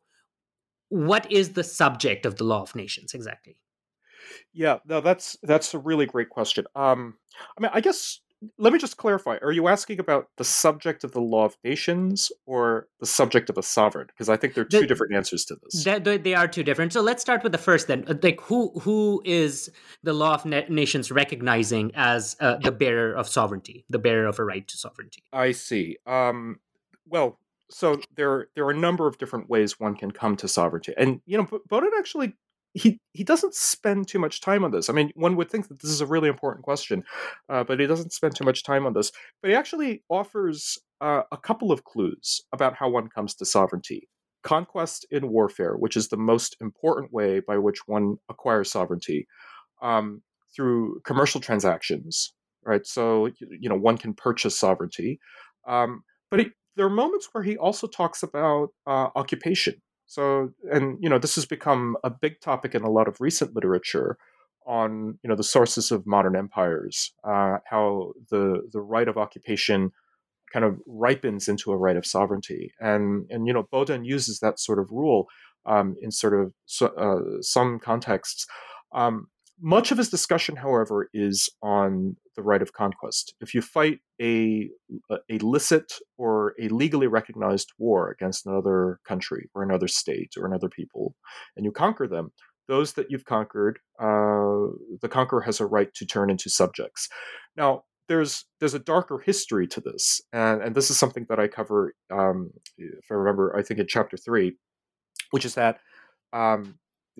what is the subject of the Law of Nations exactly? Yeah, no, that's that's a really great question. Um, I mean, I guess let me just clarify. Are you asking about the subject of the Law of Nations or the subject of a sovereign? Because I think there are two The, different answers to this. They, they, they are two different. So let's start with the first then. Uh, Like, who who is the Law of Na- Nations recognizing as uh, the bearer of sovereignty, the bearer of a right to sovereignty? I see. Um, well, so there there are a number of different ways one can come to sovereignty, and you know, B- Bodin actually he he doesn't spend too much time on this. I mean, one would think that this is a really important question, uh, but he doesn't spend too much time on this. But he actually offers uh, a couple of clues about how one comes to sovereignty. Conquest in warfare, which is the most important way by which one acquires sovereignty, um, through commercial transactions, right? So, you know, one can purchase sovereignty. Um, but he, there are moments where he also talks about uh, occupation. So, and, you know, this has become a big topic in a lot of recent literature on, you know, the sources of modern empires, uh, how the, the right of occupation kind of ripens into a right of sovereignty. And, and you know, Bodin uses that sort of rule um, in sort of so, uh, some contexts. Um, much of his discussion, however, is on the right of conquest. If you fight a, a licit or a legally recognized war against another country or another state or another people, and you conquer them, those that you've conquered, uh, the conqueror has a right to turn into subjects. Now, there's there's a darker history to this, and, and this is something that I cover, um, if I remember, I think in chapter three, which is that um,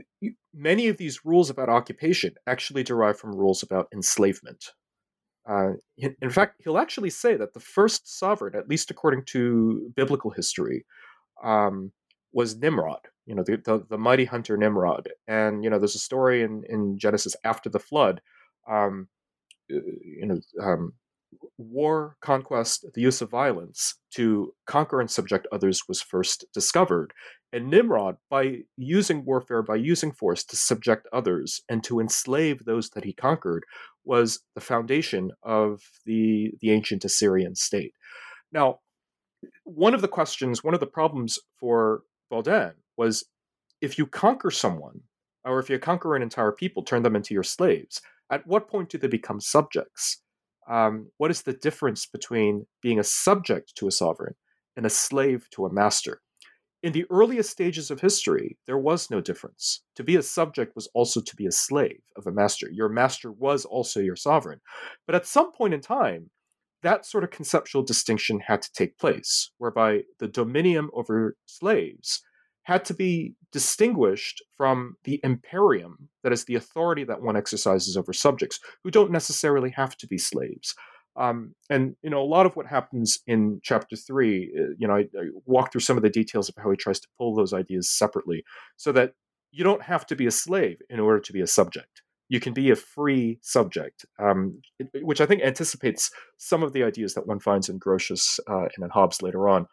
many of these rules about occupation actually derive from rules about enslavement. Uh, in fact, he'll actually say that the first sovereign, at least according to biblical history, um, was Nimrod. You know, the, the the mighty hunter Nimrod, and you know, there's a story in in Genesis after the flood. Um, you know, um, war, conquest, the use of violence to conquer and subject others was first discovered. And Nimrod, by using warfare, by using force to subject others and to enslave those that he conquered, was the foundation of the, the ancient Assyrian state. Now, one of the questions, one of the problems for Bodin was if you conquer someone, or if you conquer an entire people, turn them into your slaves, at what point do they become subjects? Um, what is the difference between being a subject to a sovereign and a slave to a master? In the earliest stages of history, there was no difference. To be a subject was also to be a slave of a master. Your master was also your sovereign. But at some point in time, that sort of conceptual distinction had to take place, whereby the dominium over slaves had to be distinguished from the imperium, that is, the authority that one exercises over subjects, who don't necessarily have to be slaves. Um, and you know, a lot of what happens in chapter three, uh, you know, I, I walk through some of the details of how he tries to pull those ideas separately, so that you don't have to be a slave in order to be a subject. You can be a free subject, um, which I think anticipates some of the ideas that one finds in Grotius uh, and in Hobbes later on.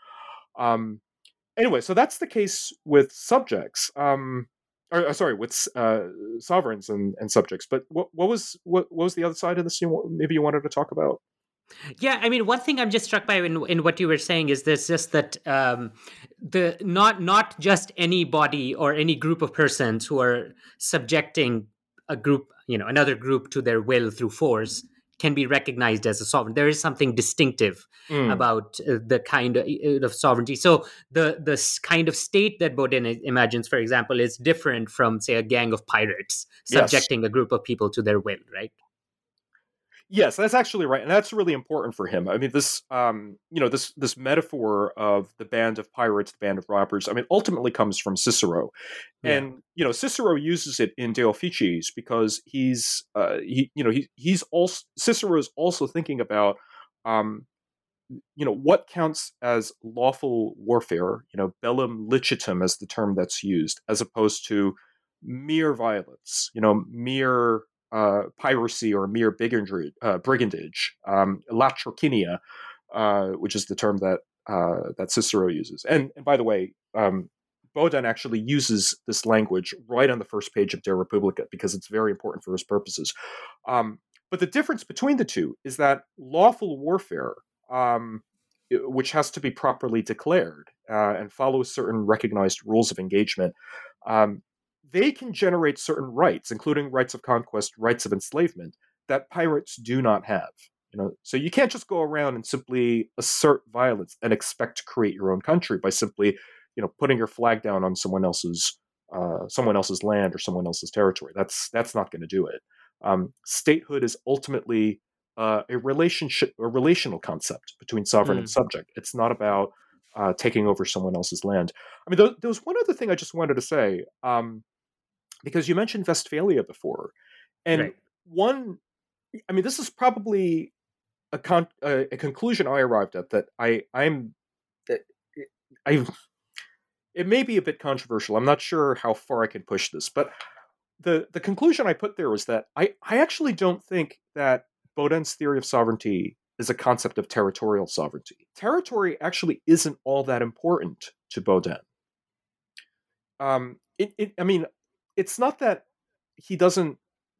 Um, anyway, so that's the case with subjects. Um, or, or sorry, with uh, sovereigns and, and subjects. But what, what was what, what was the other side of this? You, maybe you wanted to talk about. Yeah, I mean, one thing I'm just struck by in, in what you were saying is this: just that um, the not not just anybody or any group of persons who are subjecting a group, you know, another group to their will through force can be recognized as a sovereign. There is something distinctive Mm. about uh, the kind of, of sovereignty. So the the s- kind of state that Bodin imagines, for example, is different from, say, a gang of pirates Yes. subjecting a group of people to their will, right? Yes, that's actually right, and that's really important for him. I mean, this, um, you know, this this metaphor of the band of pirates, the band of robbers. I mean, ultimately comes from Cicero, Yeah. and you know, Cicero uses it in De Officiis because he's, uh, he, you know, he he's also Cicero is also thinking about, um, you know, what counts as lawful warfare. You know, bellum licitum as the term that's used, as opposed to mere violence. You know, mere uh, piracy or mere bigandry, uh, brigandage, um, latrokinia, uh, which is the term that uh, that Cicero uses. And, and by the way, um, Bodin actually uses this language right on the first page of De Republica because it's very important for his purposes. Um, but the difference between the two is that lawful warfare, um, which has to be properly declared uh, and follows certain recognized rules of engagement, um, they can generate certain rights, including rights of conquest, rights of enslavement, that pirates do not have. You know, so you can't just go around and simply assert violence and expect to create your own country by simply, you know, putting your flag down on someone else's uh, someone else's land or someone else's territory. That's that's not going to do it. Um, statehood is ultimately uh, a relationship, a relational concept between sovereign mm. and subject. It's not about uh, taking over someone else's land. I mean, there, there was one other thing I just wanted to say, um, because you mentioned Westphalia before, and right. one, I mean, this is probably a, con- a, a conclusion I arrived at that I I'm I it may be a bit controversial. I'm not sure how far I can push this, but the the conclusion I put there was that I I actually don't think that Bodin's theory of sovereignty is a concept of territorial sovereignty. Territory actually isn't all that important to Bodin. Um, it, it I mean, it's not that he doesn't.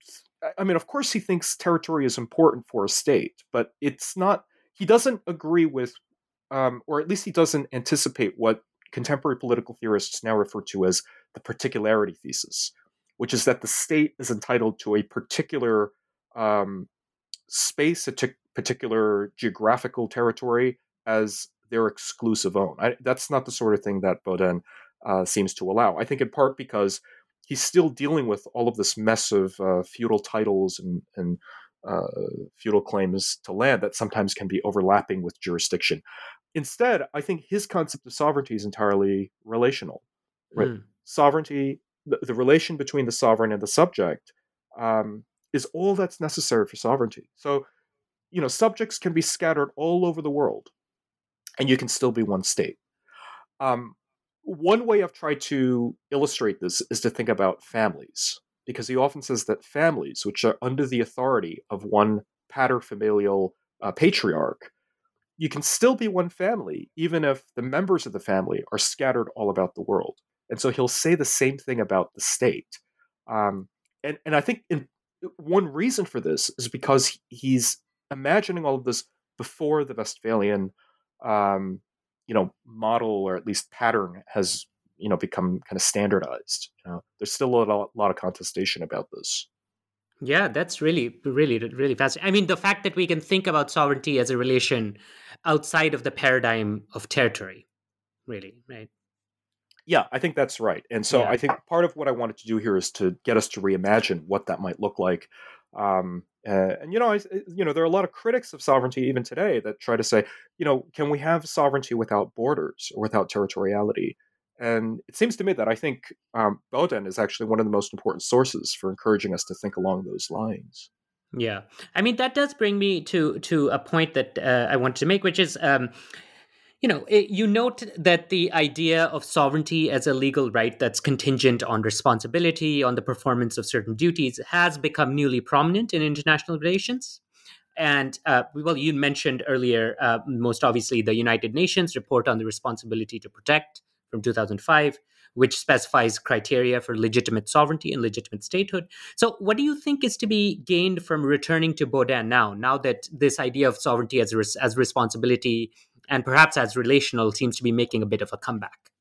I mean, of course, he thinks territory is important for a state, but it's not. He doesn't agree with, um, or at least he doesn't anticipate what contemporary political theorists now refer to as the particularity thesis, which is that the state is entitled to a particular um, space, a t- particular geographical territory as their exclusive own. I, that's not the sort of thing that Bodin uh, seems to allow. I think in part because he's still dealing with all of this mess of uh, feudal titles and, and uh, feudal claims to land that sometimes can be overlapping with jurisdiction. Instead, I think his concept of sovereignty is entirely relational. Right? Mm. Sovereignty, the, the relation between the sovereign and the subject, um, is all that's necessary for sovereignty. So, you know, subjects can be scattered all over the world, and you can still be one state. Um, one way I've tried to illustrate this is to think about families, because he often says that families, which are under the authority of one paterfamilial uh, patriarch, you can still be one family, even if the members of the family are scattered all about the world. And so he'll say the same thing about the state. Um, and, and I think in, one reason for this is because he's imagining all of this before the Westphalian um, you know, model, or at least pattern, has, you know, become kind of standardized. You know, there's still a lot, lot of contestation about this. Yeah, that's really, really, really fascinating. I mean, the fact that we can think about sovereignty as a relation outside of the paradigm of territory, really, right? Yeah, I think that's right. And so yeah. I think part of what I wanted to do here is to get us to reimagine what that might look like. Um, uh, and, you know, I, you know, there are a lot of critics of sovereignty even today that try to say, you know, can we have sovereignty without borders or without territoriality? And it seems to me that I think um, Bodin is actually one of the most important sources for encouraging us to think along those lines. Yeah, I mean, that does bring me to to a point that uh, I wanted to make, which is, um, you know, it, you note that the idea of sovereignty as a legal right that's contingent on responsibility, on the performance of certain duties, has become newly prominent in international relations. And, uh, well, you mentioned earlier, uh, most obviously, the United Nations report on the responsibility to protect from two thousand five, which specifies criteria for legitimate sovereignty and legitimate statehood. So what do you think is to be gained from returning to Bodin now, now that this idea of sovereignty as, res- as responsibility and perhaps as relational seems to be making a bit of a comeback?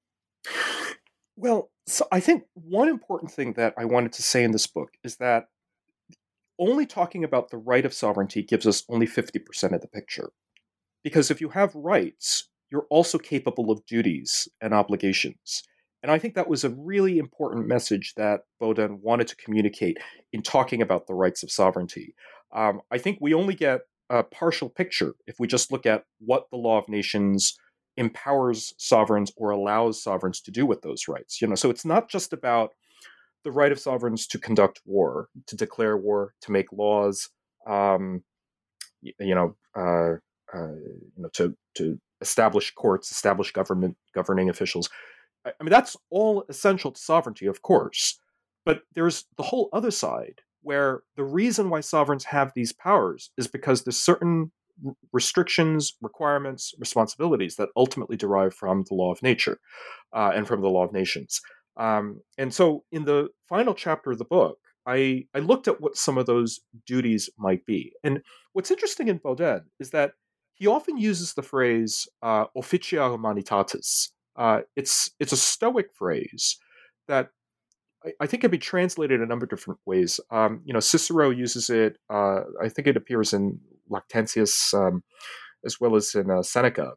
Well, so I think one important thing that I wanted to say in this book is that only talking about the right of sovereignty gives us only fifty percent of the picture. Because if you have rights, you're also capable of duties and obligations. And I think that was a really important message that Bodin wanted to communicate in talking about the rights of sovereignty. Um, I think we only get a partial picture if we just look at what the law of nations empowers sovereigns or allows sovereigns to do with those rights. You know, so it's not just about the right of sovereigns to conduct war, to declare war, to make laws, um, you, you know, uh, uh, you know, to to establish courts, establish government, governing officials. I, I mean, that's all essential to sovereignty, of course. But there's the whole other side, where the reason why sovereigns have these powers is because there's certain restrictions, requirements, responsibilities that ultimately derive from the law of nature uh, and from the law of nations. Um, and so in the final chapter of the book, I, I looked at what some of those duties might be. And what's interesting in Baudin is that he often uses the phrase uh, officia humanitatis. Uh, it's, it's a Stoic phrase that I, I think can be translated a number of different ways. Um, you know, Cicero uses it. Uh, I think it appears in Lactantius um, as well as in uh, Seneca.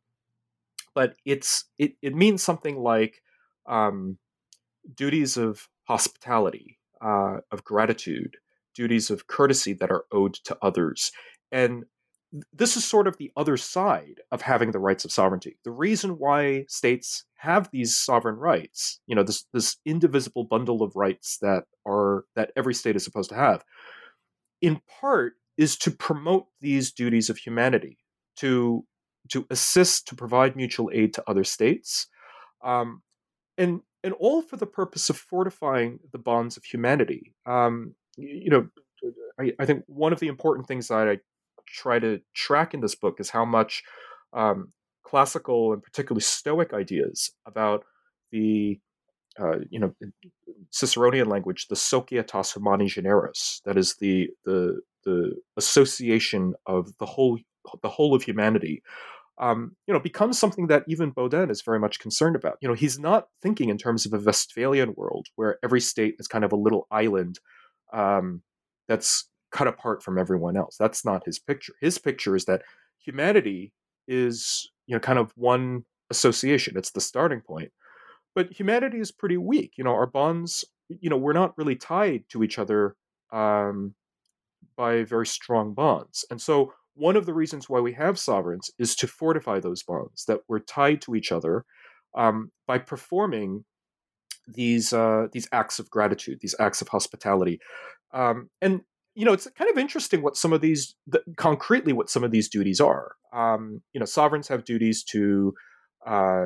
But it's it, it means something like um, duties of hospitality, uh, of gratitude, duties of courtesy that are owed to others. And this is sort of the other side of having the rights of sovereignty. The reason why states have these sovereign rights, you know, this this indivisible bundle of rights that are that every state is supposed to have, in part is to promote these duties of humanity, to to assist, to provide mutual aid to other states, um, and and all for the purpose of fortifying the bonds of humanity. Um, you know, I, I think one of the important things that I try to track in this book is how much um, classical and particularly Stoic ideas about the uh, you know Ciceronian language, the societas humani generis, that is the the the association of the whole the whole of humanity, um, you know, becomes something that even Baudin is very much concerned about. You know, he's not thinking in terms of a Westphalian world where every state is kind of a little island um, that's cut apart from everyone else. That's not his picture. His picture is that humanity is, you know, kind of one association. It's the starting point. But humanity is pretty weak. You know, our bonds, you know, we're not really tied to each other um, by very strong bonds. And so one of the reasons why we have sovereigns is to fortify those bonds, that we're tied to each other um, by performing these uh, these acts of gratitude, these acts of hospitality. Um, and, you know, it's kind of interesting what some of these, the, concretely what some of these duties are. Um, you know, sovereigns have duties to, uh,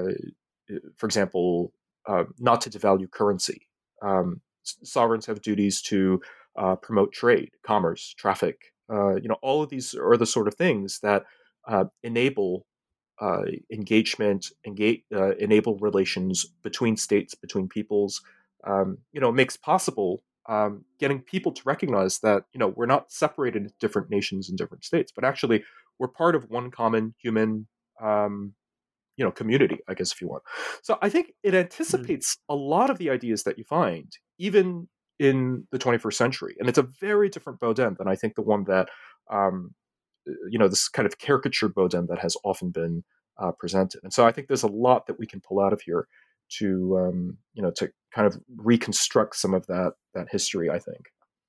for example, uh, not to devalue currency. Um, sovereigns have duties to uh, promote trade, commerce, traffic. Uh, you know, all of these are the sort of things that uh, enable uh, engagement, engage, uh, enable relations between states, between peoples. Um, you know, makes possible um, getting people to recognize that, you know, we're not separated into different nations and different states, but actually we're part of one common human um, you know, community, I guess, if you want. So I think it anticipates mm. a lot of the ideas that you find, even in the twenty-first century. And it's a very different Baudin than I think the one that, um, you know, this kind of caricatured Baudin that has often been uh, presented. And so I think there's a lot that we can pull out of here to, um, you know, to kind of reconstruct some of that that history, I think.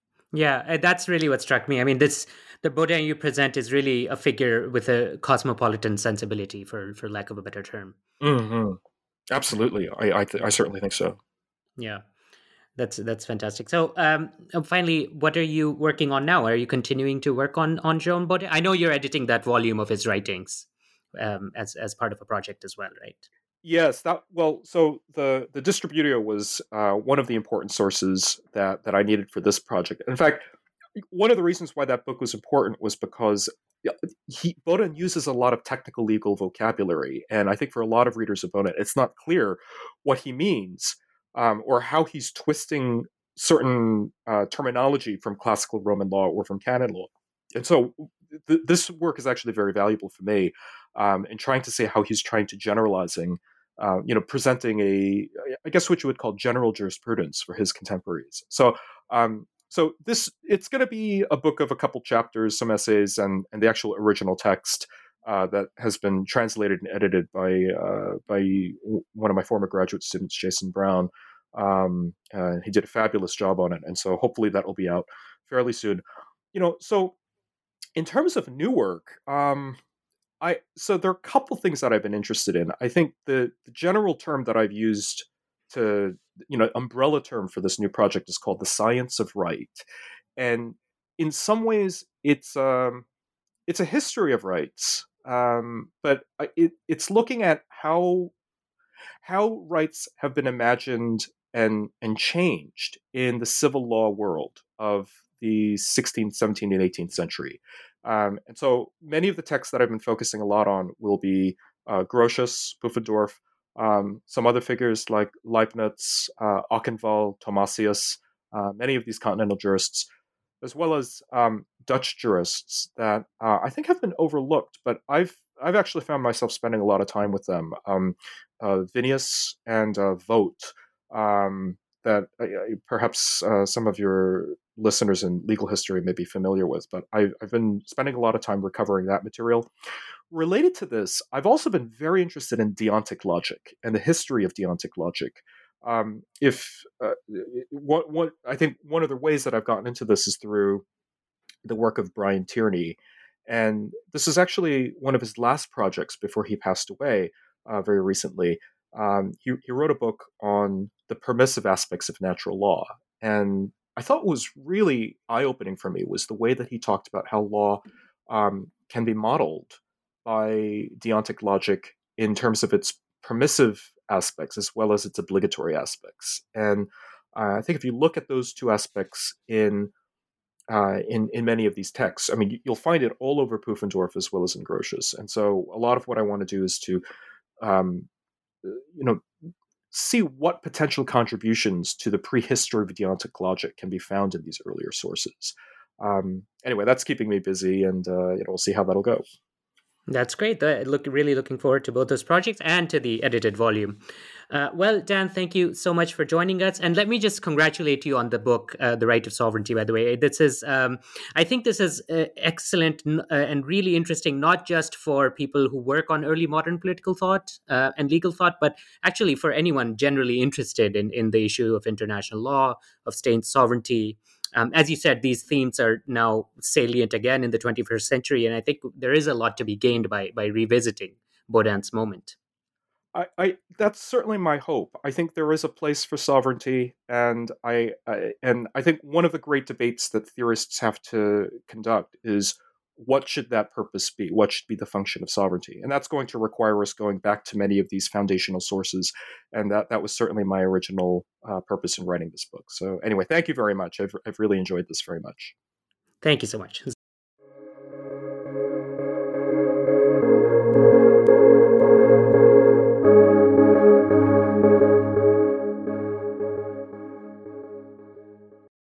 Yeah, that's really what struck me. I mean, this the Baudin you present is really a figure with a cosmopolitan sensibility, for for lack of a better term. Mm-hmm. Absolutely, I I, th- I certainly think so. Yeah, that's that's fantastic. So, um, finally, what are you working on now? Are you continuing to work on on Jerome Baudin? I know you're editing that volume of his writings um, as as part of a project as well, right? Yes, that well. So the the Distributio was uh, one of the important sources that that I needed for this project. In fact, one of the reasons why that book was important was because he Baudin uses a lot of technical legal vocabulary, and I think for a lot of readers of Baudin, it's not clear what he means um, or how he's twisting certain uh, terminology from classical Roman law or from canon law. And so th- this work is actually very valuable for me um, in trying to say how he's trying to generalizing. Uh, you know, presenting a, I guess what you would call general jurisprudence for his contemporaries. So, um, so this, it's going to be a book of a couple chapters, some essays, and and the actual original text uh, that has been translated and edited by uh, by one of my former graduate students, Jason Brown. Um, uh, he did a fabulous job on it, and so hopefully that will be out fairly soon. You know, so in terms of new work. Um, I so there are a couple things that I've been interested in. I think the, the general term that I've used to, you know, umbrella term for this new project is called the science of right, and in some ways it's um, it's a history of rights, um, but it, it's looking at how how rights have been imagined and and changed in the civil law world of the sixteenth, seventeenth, and eighteenth century. Um, and so many of the texts that I've been focusing a lot on will be uh, Grotius, Pufendorf, um, some other figures like Leibniz, uh, Auchinval, Thomasius, uh, many of these continental jurists, as well as um, Dutch jurists that uh, I think have been overlooked, but I've I've actually found myself spending a lot of time with them. Um, uh, Vinius and uh, Vogt, um, that uh, perhaps uh, some of your listeners in legal history may be familiar with, but I've, I've been spending a lot of time recovering that material. Related to this, I've also been very interested in deontic logic and the history of deontic logic. Um, if uh, what, what I think one of the ways that I've gotten into this is through the work of Brian Tierney, and this is actually one of his last projects before he passed away uh, very recently. Um, he, he wrote a book on the permissive aspects of natural law, and I thought what was really eye-opening for me was the way that he talked about how law um, can be modeled by deontic logic in terms of its permissive aspects as well as its obligatory aspects. And uh, I think if you look at those two aspects in uh, in in many of these texts, I mean, you'll find it all over Pufendorf as well as in Grotius. And so, a lot of what I want to do is to, um, you know, see what potential contributions to the prehistory of deontic logic can be found in these earlier sources. Um, anyway, that's keeping me busy, and uh, you know, we'll see how that'll go. That's great. Look, really looking forward to both those projects and to the edited volume. Uh, well, Dan, thank you so much for joining us. And let me just congratulate you on the book, uh, The Right of Sovereignty, by the way. This is, um, I think this is uh, excellent uh, and really interesting, not just for people who work on early modern political thought uh, and legal thought, but actually for anyone generally interested in, in the issue of international law, of state sovereignty. Um, as you said, these themes are now salient again in the twenty-first century, and I think there is a lot to be gained by by revisiting Baudin's moment. I, I that's certainly my hope. I think there is a place for sovereignty, and I, I and I think one of the great debates that theorists have to conduct is what should that purpose be? What should be the function of sovereignty? And that's going to require us going back to many of these foundational sources. And that, that was certainly my original uh, purpose in writing this book. So anyway, thank you very much. I've, I've really enjoyed this very much. Thank you so much.